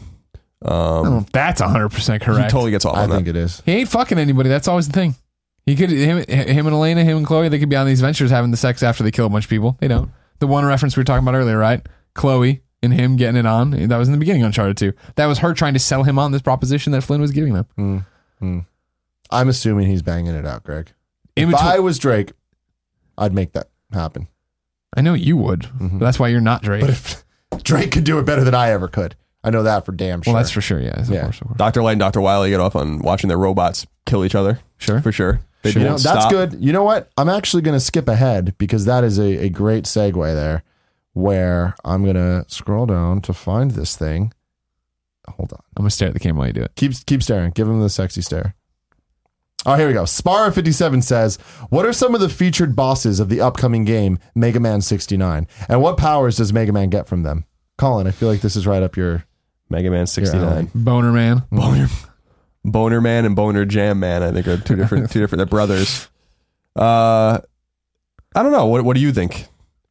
Um, That's one hundred percent he correct. totally gets off I on think that. it is. He ain't fucking anybody. That's always the thing. He could him, him and Elena, him and Chloe. They could be on these ventures having the sex after they kill a bunch of people. They don't. The one reference we were talking about earlier, right? Chloe and him getting it on. That was in the beginning of Uncharted two. That was her trying to sell him on this proposition that Flynn was giving them. Mm, mm. I'm assuming he's banging it out, Greg. In If between- I was Drake, I'd make that happen. I know you would. But that's why you're not Drake. But if Drake could do it better than I ever could, I know that for damn sure. well, that's for sure. Yeah. Of Yeah. course, of course. Doctor Light and Doctor Wily get off on watching their robots kill each other Sure. for sure. They you know, won't that's stop. good. You know what? I'm actually going to skip ahead because that is a, a great segue there where I'm going to scroll down to find this thing. Hold on. I'm going to stare at the camera while you do it. Keep keep staring. Give him the sexy stare. Oh, here we go. Spara fifty-seven says, what are some of the featured bosses of the upcoming game, Mega Man sixty-nine? And what powers does Mega Man get from them? Colin, I feel like this is right up your... Mega Man sixty-nine. Boner Man. Boner, Boner Man and Boner Jam Man, I think are two different, two different. They're brothers. Uh, I don't know. What What do you think?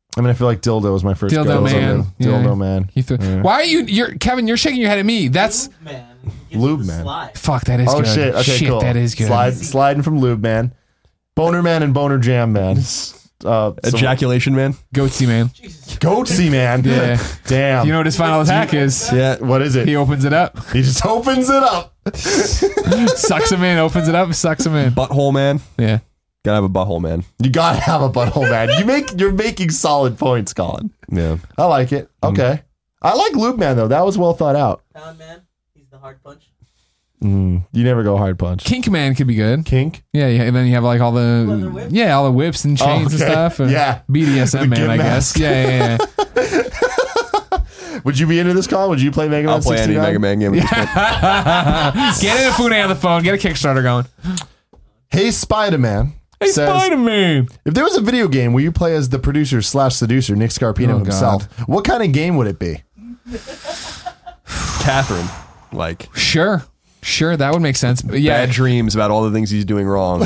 I mean, I feel like dildo was my first. Dildo go. man. Dildo Yeah. man. He threw, Yeah. Why are you? You're Kevin. You're shaking your head at me. That's Lube man. He gives Lube you the man. slide. fuck. That is Oh good. shit. Okay, shit, cool. that is good. Slide, sliding from Lube Man, Boner Man, and Boner Jam Man. Uh, some- Ejaculation man. Goatsy man. Goatsy Man. Yeah. Damn. You know what his final attack is? Yeah. what is it? He opens it up, He just opens it up. sucks him in, opens it up, sucks him in. Butthole man. Yeah. Gotta have a butthole man. You gotta have a butthole, man. You make you're making solid points, Colin. Yeah. I like it. Okay. I like Lube Man though. That was well thought out. Pound man. He's the hard punch. Mm, you never go hard punch. Kink man could be good. Kink. Yeah, yeah, and then you have like all Leather the whip? yeah, all the whips and chains and okay. stuff. And Yeah. B D S The M man, gimp I guess. mask. Yeah, yeah, yeah. Would you be into this, Colin? Would you play Mega Man I'll play any sixty-nine? Mega Man game. At this point. Get in a Funai on the phone. Get a Kickstarter going. Hey, Spider-Man. Hey, says, Spider Man. if there was a video game where you play as the producer slash seducer, Nick Scarpino Oh, himself, what kind of game would it be? Catherine. Like Sure, sure, that would make sense. But yeah, bad dreams about all the things he's doing wrong.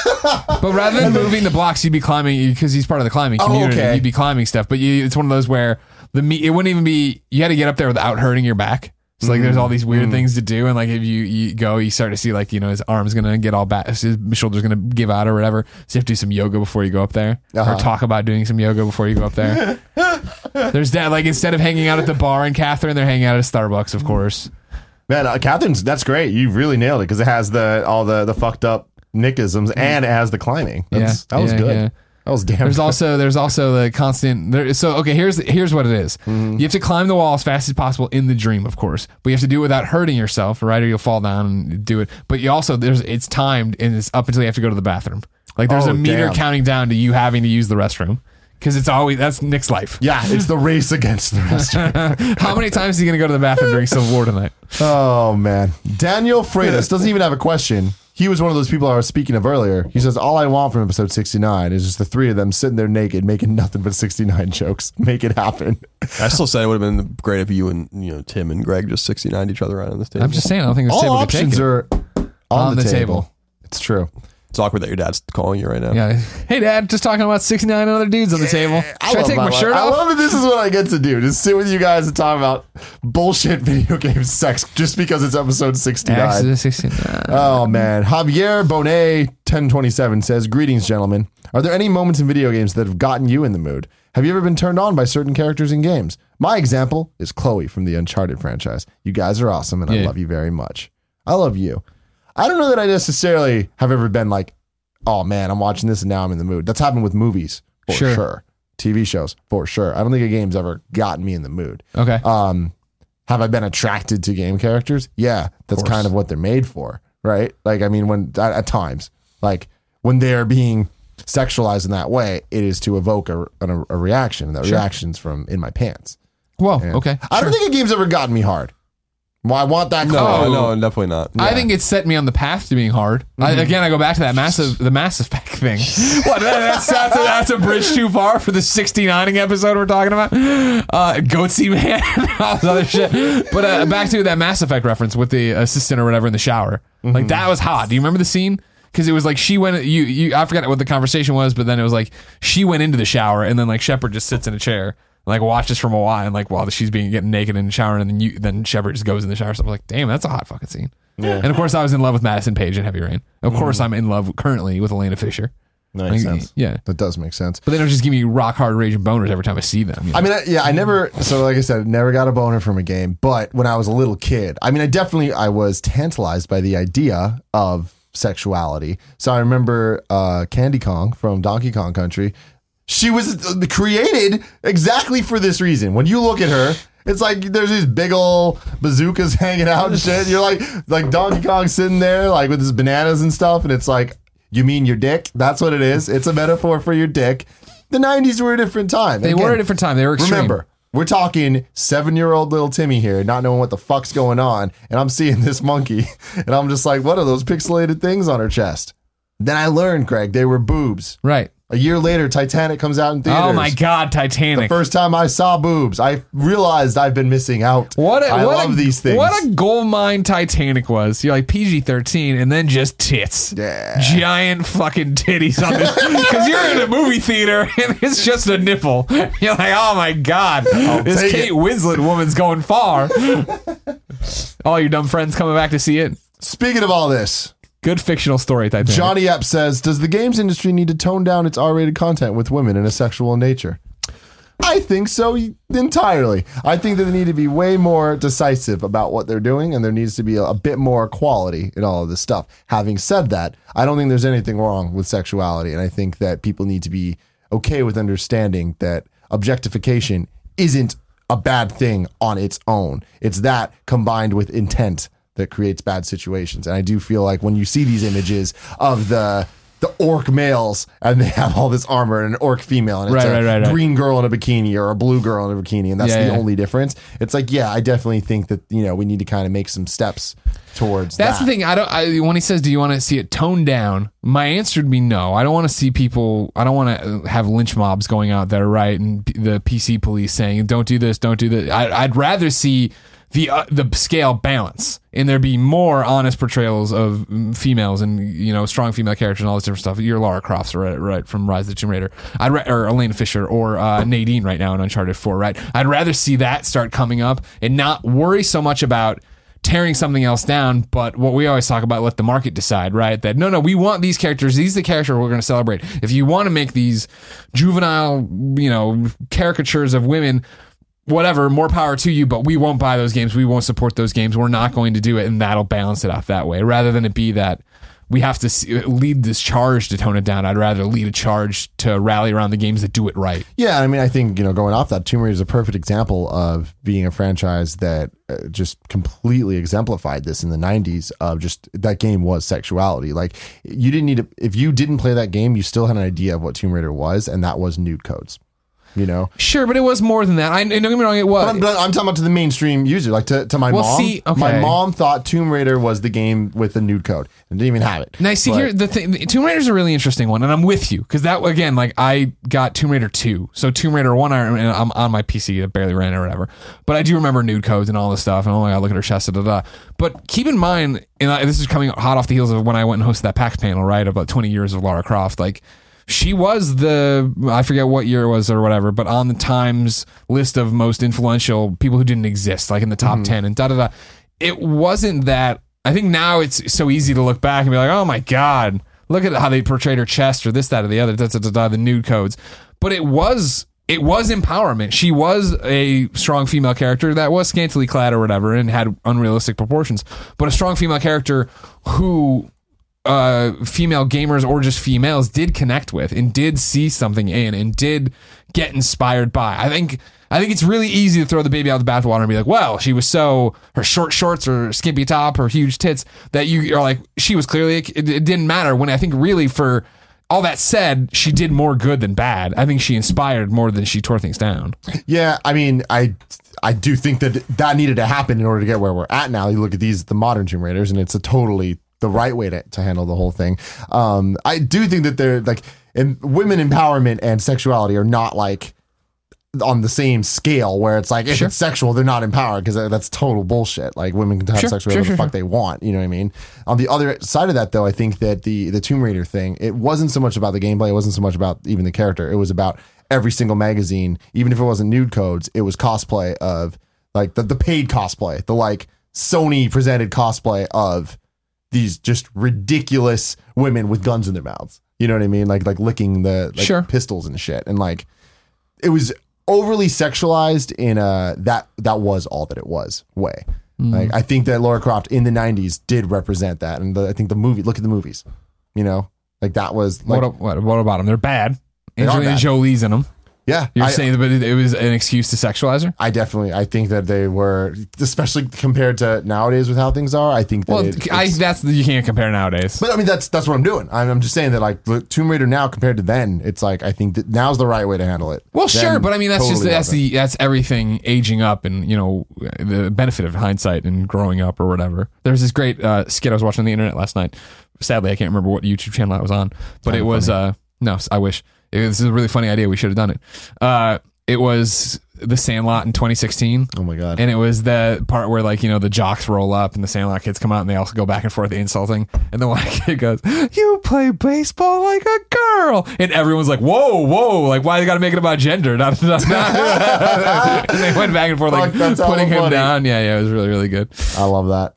but rather than moving the blocks, you'd be climbing because he's part of the climbing Oh, community. okay. You'd be climbing stuff, but you, it's one of those where the me it wouldn't even be. You had to get up there without hurting your back. So like, there's all these weird things to do, and like if you, you go, you start to see like you know his arm's gonna get all back, his shoulder's gonna give out or whatever. So you have to do some yoga before you go up there, Uh-huh. or talk about doing some yoga before you go up there. There's that like instead of hanging out at the bar in Catherine, they're hanging out at Starbucks, of course. Man, uh, Catherine's, that's great. You really nailed it because it has the all the, the fucked up Nickisms and it has the climbing. That's, Yeah, that was yeah, good. yeah. That was damn There's good. also there's also the constant there. So okay, here's here's what it is. You have to climb the wall as fast as possible in the dream, of course, but you have to do it without hurting yourself, right? Or you'll fall down and do it. But you also there's it's timed and it's up until you have to go to the bathroom. Like there's Oh, a meter damn. counting down to you having to use the restroom because it's always that's Nick's life. Yeah, it's the race against the rest. How many times is he gonna go to the bathroom during Civil War tonight? Oh, man. Daniel Freitas doesn't even have a question. He was one of those people I was speaking of earlier. He says, all I want from episode sixty-nine is just the three of them sitting there naked, making nothing but sixty-nine jokes. Make it happen. I still say it would have been great if you and you know Tim and Greg just sixty-nine each other around on this table. I'm just saying, I don't think this All table could take options it. are on, On the, the table. table. It's true. It's awkward that your dad's calling you right now. Yeah. Hey, Dad, just talking about sixty-nine other dudes on the table. Should I, love take my life. shirt I off? love that this is what I get to do. Just sit with you guys and talk about bullshit video game sex just because it's episode sixty-nine. Exodus sixty-nine. Oh man, Javier Bonet ten twenty-seven says, "Greetings, gentlemen. Are there any moments in video games that have gotten you in the mood? Have you ever been turned on by certain characters in games? My example is Chloe from the Uncharted franchise. You guys are awesome, and I Yeah. love you very much. I love you. I don't know that I necessarily have ever been like, oh man, I'm watching this and now I'm in the mood. That's happened with movies for Sure. sure, T V shows for sure. I don't think a game's ever gotten me in the mood. Okay. Um, have I been attracted to game characters? Yeah, that's course. kind of what they're made for, right? Like, I mean, when at, at times, like when they're being sexualized in that way, it is to evoke a, a, a reaction. And that Sure. reaction's from in my pants. Whoa. And Okay. I sure. don't think a game's ever gotten me hard. Well, I want that. No, Chloe. no, definitely not. I think it set me on the path to being hard. I, again, I go back to that massive, the Mass Effect thing. What? that- That's that's a, that's a bridge too far for the sixty-nining episode we're talking about. Uh, Goatsy man, all this other shit. But uh, back to that Mass Effect reference with the assistant or whatever in the shower. Like that was hot. Do you remember the scene? Because it was like she went. You you. I forgot what the conversation was, but then it was like she went into the shower and then like Shepard just sits in a chair. Like watches from a while and like while she's being getting naked in the shower and then you then Shepard just goes in the shower. So I was like, damn, that's a hot fucking scene. Yeah. And of course I was in love with Madison Page in Heavy Rain. Of course I'm in love currently with Elena Fisher. That makes Like, sense. yeah. That does make sense. But they don't just give me rock hard raging boners every time I see them. you know? I mean, I, yeah, I never. So, like I said, never got a boner from a game. But when I was a little kid, I mean, I definitely I was tantalized by the idea of sexuality. So I remember uh, Candy Kong from Donkey Kong Country. She was created exactly for this reason. When you look at her, it's like there's these big old bazookas hanging out and shit. You're like, like Donkey Kong sitting there, like with his bananas and stuff, and it's like, you mean your dick? That's what it is. It's a metaphor for your dick. The nineties were a different time. they Again, were at a different time. They were extreme. remember, we're talking seven-year-old little Timmy here, not knowing what the fuck's going on, and I'm seeing this monkey, and I'm just like, what are those pixelated things on her chest? Then I learned, Craig, they were boobs. Right. A year later, Titanic comes out in theaters. Oh my God, The Titanic. first time I saw boobs, I realized I've been missing out. What a, I what love a, these things. What a gold mine Titanic was. You're like P G thirteen and then just tits. Yeah. Giant fucking titties on this. Because you're in a movie theater and it's just a nipple. You're like, oh my God. This take Kate it. Winslet woman's going far. All your dumb friends coming back to see it. Speaking of all this, Good fictional story, Titanic. Johnny Epp says, does the games industry need to tone down its R-rated content with women in a sexual nature? I think so entirely. I think that they need to be way more decisive about what they're doing, and there needs to be a, a bit more quality in all of this stuff. Having said that, I don't think there's anything wrong with sexuality, and I think that people need to be okay with understanding that objectification isn't a bad thing on its own. It's that combined with intent that creates bad situations. And I do feel like when you see these images of the the orc males and they have all this armor and an orc female and it's Right, a right, right, right. green girl in a bikini or a blue girl in a bikini and that's Yeah, the yeah. only difference. It's like, yeah, I definitely think that, you know, we need to kind of make some steps towards That's that. the thing. I don't. I, when he says, "Do you want to see it toned down?" My answer would be no. I don't want to see people. I don't want to have lynch mobs going out there, right? And p- the P C police saying, "Don't do this, don't do that." I, I'd rather see the uh, the scale balance and there be more honest portrayals of mm, females and you know strong female characters and all this different stuff. Your Lara Crofts, right? Right from Rise of the Tomb Raider. I'd ra- or Elena Fisher or uh, Nadine right now in Uncharted four, right? I'd rather see that start coming up and not worry so much about tearing something else down, but what we always talk about, let the market decide, right? That no, no, we want these characters. These are the characters we're going to celebrate. If you want to make these juvenile, you know, caricatures of women, whatever, more power to you, but we won't buy those games. We won't support those games. We're not going to do it, and that'll balance it out that way, rather than it be that we have to see, lead this charge to tone it down. I'd rather lead a charge to rally around the games that do it right. Yeah, I mean, I think, you know, going off that, Tomb Raider is a perfect example of being a franchise that uh, just completely exemplified this in the nineties of just that game was sexuality. Like, you didn't need to, if you didn't play that game, you still had an idea of what Tomb Raider was, and that was nude codes. You know, Sure, but it was more than that. I don't get me wrong, it was. but I'm, but I'm talking about to the mainstream user, like to, to my Well, mom. see, okay. My mom thought Tomb Raider was the game with the nude code and didn't even have it. Now, see, But- here the thing. Tomb Raider's a really interesting one, and I'm with you because that again, like I got Tomb Raider two, so Tomb Raider one, I, and I'm on my P C, I barely ran it or whatever, but I do remember nude codes and all this stuff, and oh my god, look at her chest, da da da. But keep in mind, and I, this is coming hot off the heels of when I went and hosted that PAX panel, right, about twenty years of Lara Croft, like. She was the, I forget what year it was or whatever, but on the Times list of most influential people who didn't exist, like in the top ten and da da da. It wasn't that, I think now it's so easy to look back and be like, oh my God, look at how they portrayed her chest or this, that, or the other, da, da, da, da, the nude codes. But it was, it was empowerment. She was a strong female character that was scantily clad or whatever and had unrealistic proportions, but a strong female character who uh female gamers or just females did connect with and did see something in and did get inspired by. I think I think it's really easy to throw the baby out of the bathwater and be like, well, she was so, her short shorts or skimpy top or huge tits that you are like, she was clearly, it, it didn't matter, when I think really for all that said, she did more good than bad. I think she inspired more than she tore things down. Yeah, I mean, I I do think that that needed to happen in order to get where we're at now. You look at these, the modern Tomb Raiders, and it's a totally the right way to, to handle the whole thing. Um, I do think that they're like, and women empowerment and sexuality are not like on the same scale where it's like, if Sure. it's sexual, they're not empowered, because that's total bullshit. Like, women can have Sure, sex with sure, whatever sure, the fuck sure. they want. You know what I mean? On the other side of that, though, I think that the, the Tomb Raider thing, it wasn't so much about the gameplay. It wasn't so much about even the character. It was about every single magazine, even if it wasn't nude codes, it was cosplay of like the, the paid cosplay, the like Sony presented cosplay of these just ridiculous women with guns in their mouths. You know what I mean? Like, like licking the like Sure. pistols and shit. And like, it was overly sexualized in a, that, that was all that it was way. Like, I think that Lara Croft in the nineties did represent that. And the, I think the movie, look at the movies, you know, like that was like, what, what, what about them? They're bad. They are Angelina bad. Jolie's in them. yeah, You're I, saying that it, it was an excuse to sexualize her? I definitely, I think that they were, especially compared to nowadays with how things are. I think that Well, it, I, it's- that's you can't compare nowadays. but I mean, that's that's what I'm doing. I'm, I'm just saying that like the Tomb Raider now compared to then, it's like I think that now's the right way to handle it. Well, Then sure, but I mean that's just totally that's wasn't. the that's everything aging up and you know the benefit of hindsight and growing up or whatever. There's this great uh, skit I was watching on the internet last night. Sadly, I can't remember what YouTube channel I was on, but it was uh, no, I wish It was a really funny idea. We should have done it. Uh, it was The Sandlot in twenty sixteen. Oh my god! And it was the part where, like, you know, the jocks roll up and the Sandlot kids come out and they also go back and forth insulting. And the one kid goes, "You play baseball like a girl," and everyone's like, "Whoa, whoa! Like, why they got to make it about gender?" Not, not, not. And they went back and forth, like, Fuck, that's putting hella him funny. down. Yeah, yeah, it was really, really good. I love that.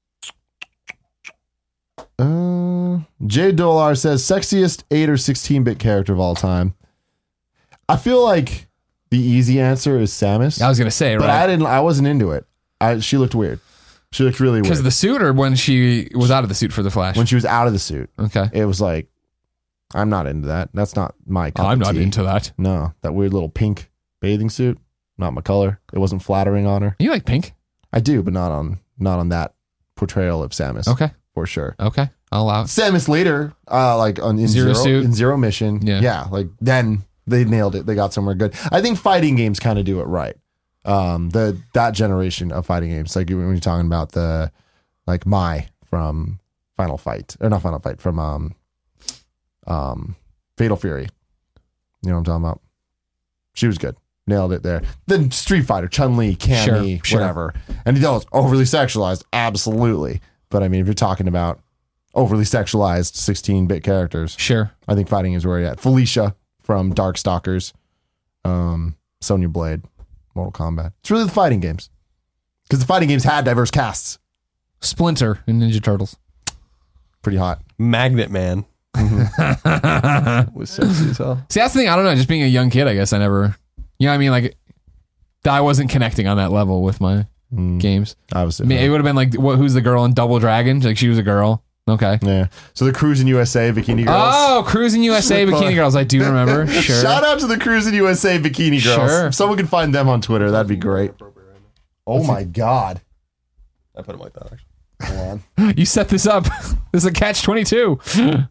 Uh, Jay Dolar says sexiest eight or sixteen bit character of all time. I feel like the easy answer is Samus. I was gonna say, but right? I didn't. I wasn't into it. I, she looked weird. She looked really Because weird of the suit, or when she was out of the suit for the Flash? when she was out of the suit. Okay. It was like, I'm not into that. That's not my cup Oh, I'm of not tea. into that. No, that weird little pink bathing suit. Not my color. It wasn't flattering on her. You like pink? I do, but not on not on that portrayal of Samus. Okay. For sure. Okay. I'll allow it. Samus later, uh, like on in Zero zero, Suit. in Zero Mission, Yeah. yeah, like then they nailed it. They got somewhere good. I think fighting games kind of do it right. Um, the that generation of fighting games, like when you're talking about the like Mai from Final Fight or not Final Fight from um, um, Fatal Fury. You know what I'm talking about? She was good. Nailed it there. Then Street Fighter, Chun-Li, Cammy, Sure, sure. whatever. And he was overly sexualized, absolutely. But I mean, if you're talking about overly sexualized sixteen-bit characters, Sure. I think fighting is where you're at. Felicia from Darkstalkers, um, Sonya Blade, Mortal Kombat. It's really the fighting games. Because the fighting games had diverse casts. Splinter in Ninja Turtles. Pretty hot. Magnet Man was sexy as hell. See, that's the thing. I don't know. Just being a young kid, I guess I never, you know what I mean? Like, I wasn't connecting on that level with my Mm, games. I was I mean, it would have been like, what, who's the girl in Double Dragon? Like, she was a girl. Okay. yeah. So the Cruising U S A Bikini Girls. Oh, Cruising U S A Bikini Girls. I do remember. Sure. Shout out to the Cruising U S A Bikini Girls. Sure. If someone could find them on Twitter, that'd be great. Oh my God. I put him like that. Actually. Hold on. You set this up. This is a catch twenty-two.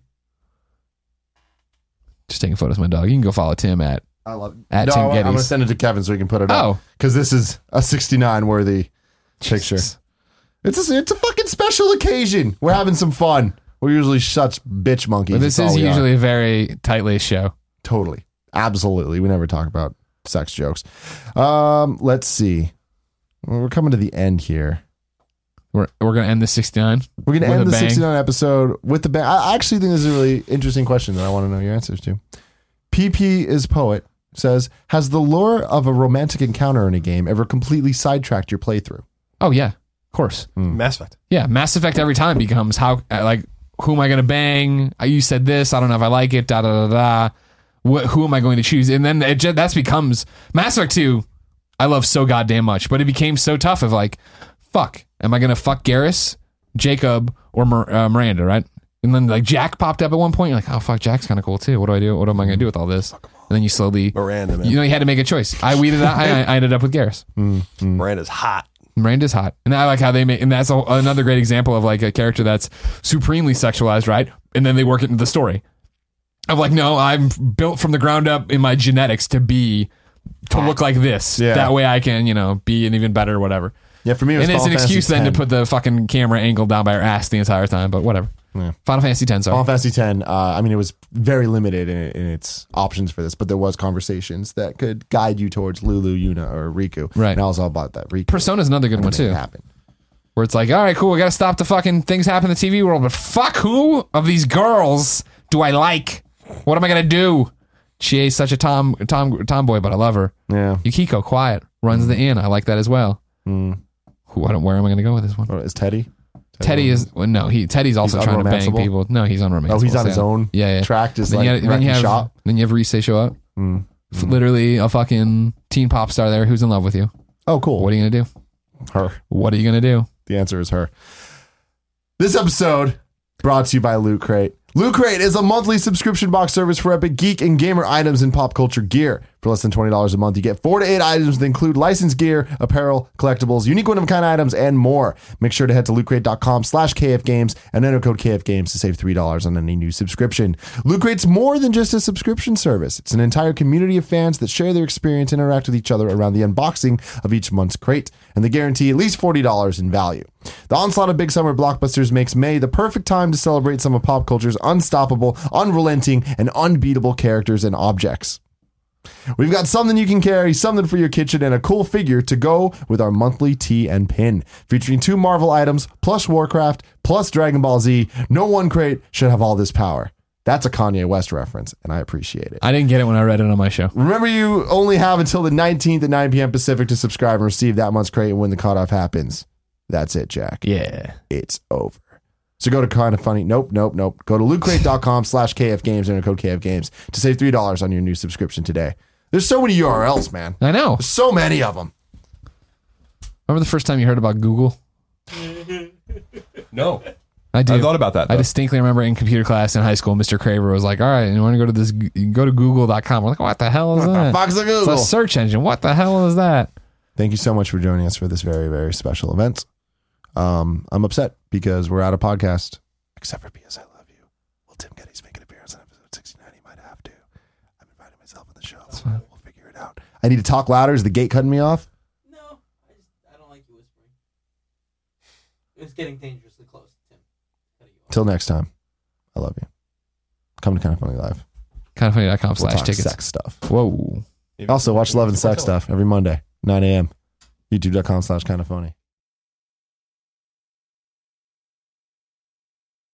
Just taking photos of my dog. You can go follow Tim at. I love it. At no, Tim I'm going to Geddes. send it to Kevin so he can put it up. Oh. Because this is a sixty-nine worthy picture. Jesus. It's a, it's a fucking special occasion. We're having some fun. We're usually such bitch monkeys. But this That's all is we are. usually a very tight-laced show. Totally. Absolutely. We never talk about sex jokes. Um, let's see. Well, we're coming to the end here. We're we're gonna end the sixty-nine. We're going to With end a the bang. sixty-nine episode with the bang. I actually think this is a really interesting question that I want to know your answers to. P P is Poet says, has the lure of a romantic encounter in a game ever completely sidetracked your playthrough? Oh yeah, of course. Mass Effect. Yeah, Mass Effect every time becomes how uh, like who am I gonna bang? Uh, You said this. I don't know if I like it. Da da da da. What, who am I going to choose? And then it just, that becomes Mass Effect two. I love so goddamn much, but it became so tough of like, fuck, am I gonna fuck Garrus, Jacob, or Mir- uh, Miranda? Right? And then like Jack popped up at one point. You're like, oh fuck, Jack's kind of cool too. What do I do? What am I gonna do with all this? And then you slowly, Miranda, man. you know, you had to make a choice. I weeded out. I, I ended up with Garrus. Miranda's hot. Miranda's hot, and I like how they make, and that's a, another great example of like a character that's supremely sexualized, right? And then they work it into the story of like, no, I'm built from the ground up in my genetics to be to look like this. Yeah. That way, I can, you know, be an even better, or whatever. Yeah, for me, it was And it's an Final excuse Fantasy then X. to put the fucking camera angle down by her ass the entire time, but whatever. Yeah. Final Fantasy X, sorry. Final Fantasy X, uh, I mean, it was very limited in, in its options for this, but there was conversations that could guide you towards Lulu, Yuna, or Riku. Right. And I was all about that. Riku. Persona's another good one Didn't too, happen. where it's like, all right, cool, we gotta stop the fucking things happen in the T V world, but fuck, who of these girls do I like? What am I gonna do? She is such a tom tom tomboy, but I love her. Yeah. Yukiko, quiet, runs the inn. I like that as well. Mm. Who? I don't. Where am I going to go with this one? Oh, is Teddy? Teddy is well, no. He Teddy's also He's trying to bang unromanceable? people. No, he's unromanceable. Oh, he's on his yeah. own Yeah, yeah. track, just Then like you, have, then wrecking you have shop. then you have Reese show up. Mm. F- Literally a fucking teen pop star there who's in love with you. Oh, cool. What are you gonna do? Her. What are you gonna do? The answer is her. This episode brought to you by Loot Crate. Loot Crate is a monthly subscription box service for epic geek and gamer items and pop culture gear. For less than twenty dollars a month, you get four to eight items that include licensed gear, apparel, collectibles, unique one-of-a-kind items, and more. Make sure to head to lootcrate.com slash KFGames and enter code KFGames to save three dollars on any new subscription. Loot Crate's more than just a subscription service. It's an entire community of fans that share their experience and interact with each other around the unboxing of each month's crate, and they guarantee at least forty dollars in value. The onslaught of big summer blockbusters makes May the perfect time to celebrate some of pop culture's unstoppable, unrelenting, and unbeatable characters and objects. We've got something you can carry, something for your kitchen, and a cool figure to go with our monthly tee and pin. Featuring two Marvel items, plus Warcraft, plus Dragon Ball Z, no one crate should have all this power. That's a Kanye West reference, and I appreciate it. I didn't get it when I read it on my show. Remember, you only have until the nineteenth at nine p.m. Pacific to subscribe and receive that month's crate when the cutoff happens. That's it, Jack. Yeah. It's over. So go to Kind of Funny. Nope, nope, nope. Go to lootcrate.com slash KFGames and enter code KFGames to save three dollars on your new subscription today. There's so many U R Ls, man. I know. There's so many of them. Remember the first time you heard about Google? No. I do. I thought about that, I though. distinctly remember in computer class in high school, Mister Craver was like, all right, you want to go to this, go to google dot com. We're like, what the hell is that? Fox the Google. It's a search engine. What the hell is that? Thank you so much for joining us for this very, very special event. Um, I'm upset because we're out of podcast, except for P S I Love You. Will Tim Geddes make an appearance on episode sixty-nine? He might have to. I'm inviting myself on the show. We'll figure it out. I need to talk louder. Is the gate cutting me off? No, I just I don't like you whispering. It's getting dangerously close, Tim. Cutting you off. Till next time. I love you. Come to Kind of Funny Live. kind of funny dot com We'll slash talk tickets. sex stuff. Whoa. Also, watch Love and Sex stuff every Monday, nine a.m. YouTube.com slash Kind of Funny.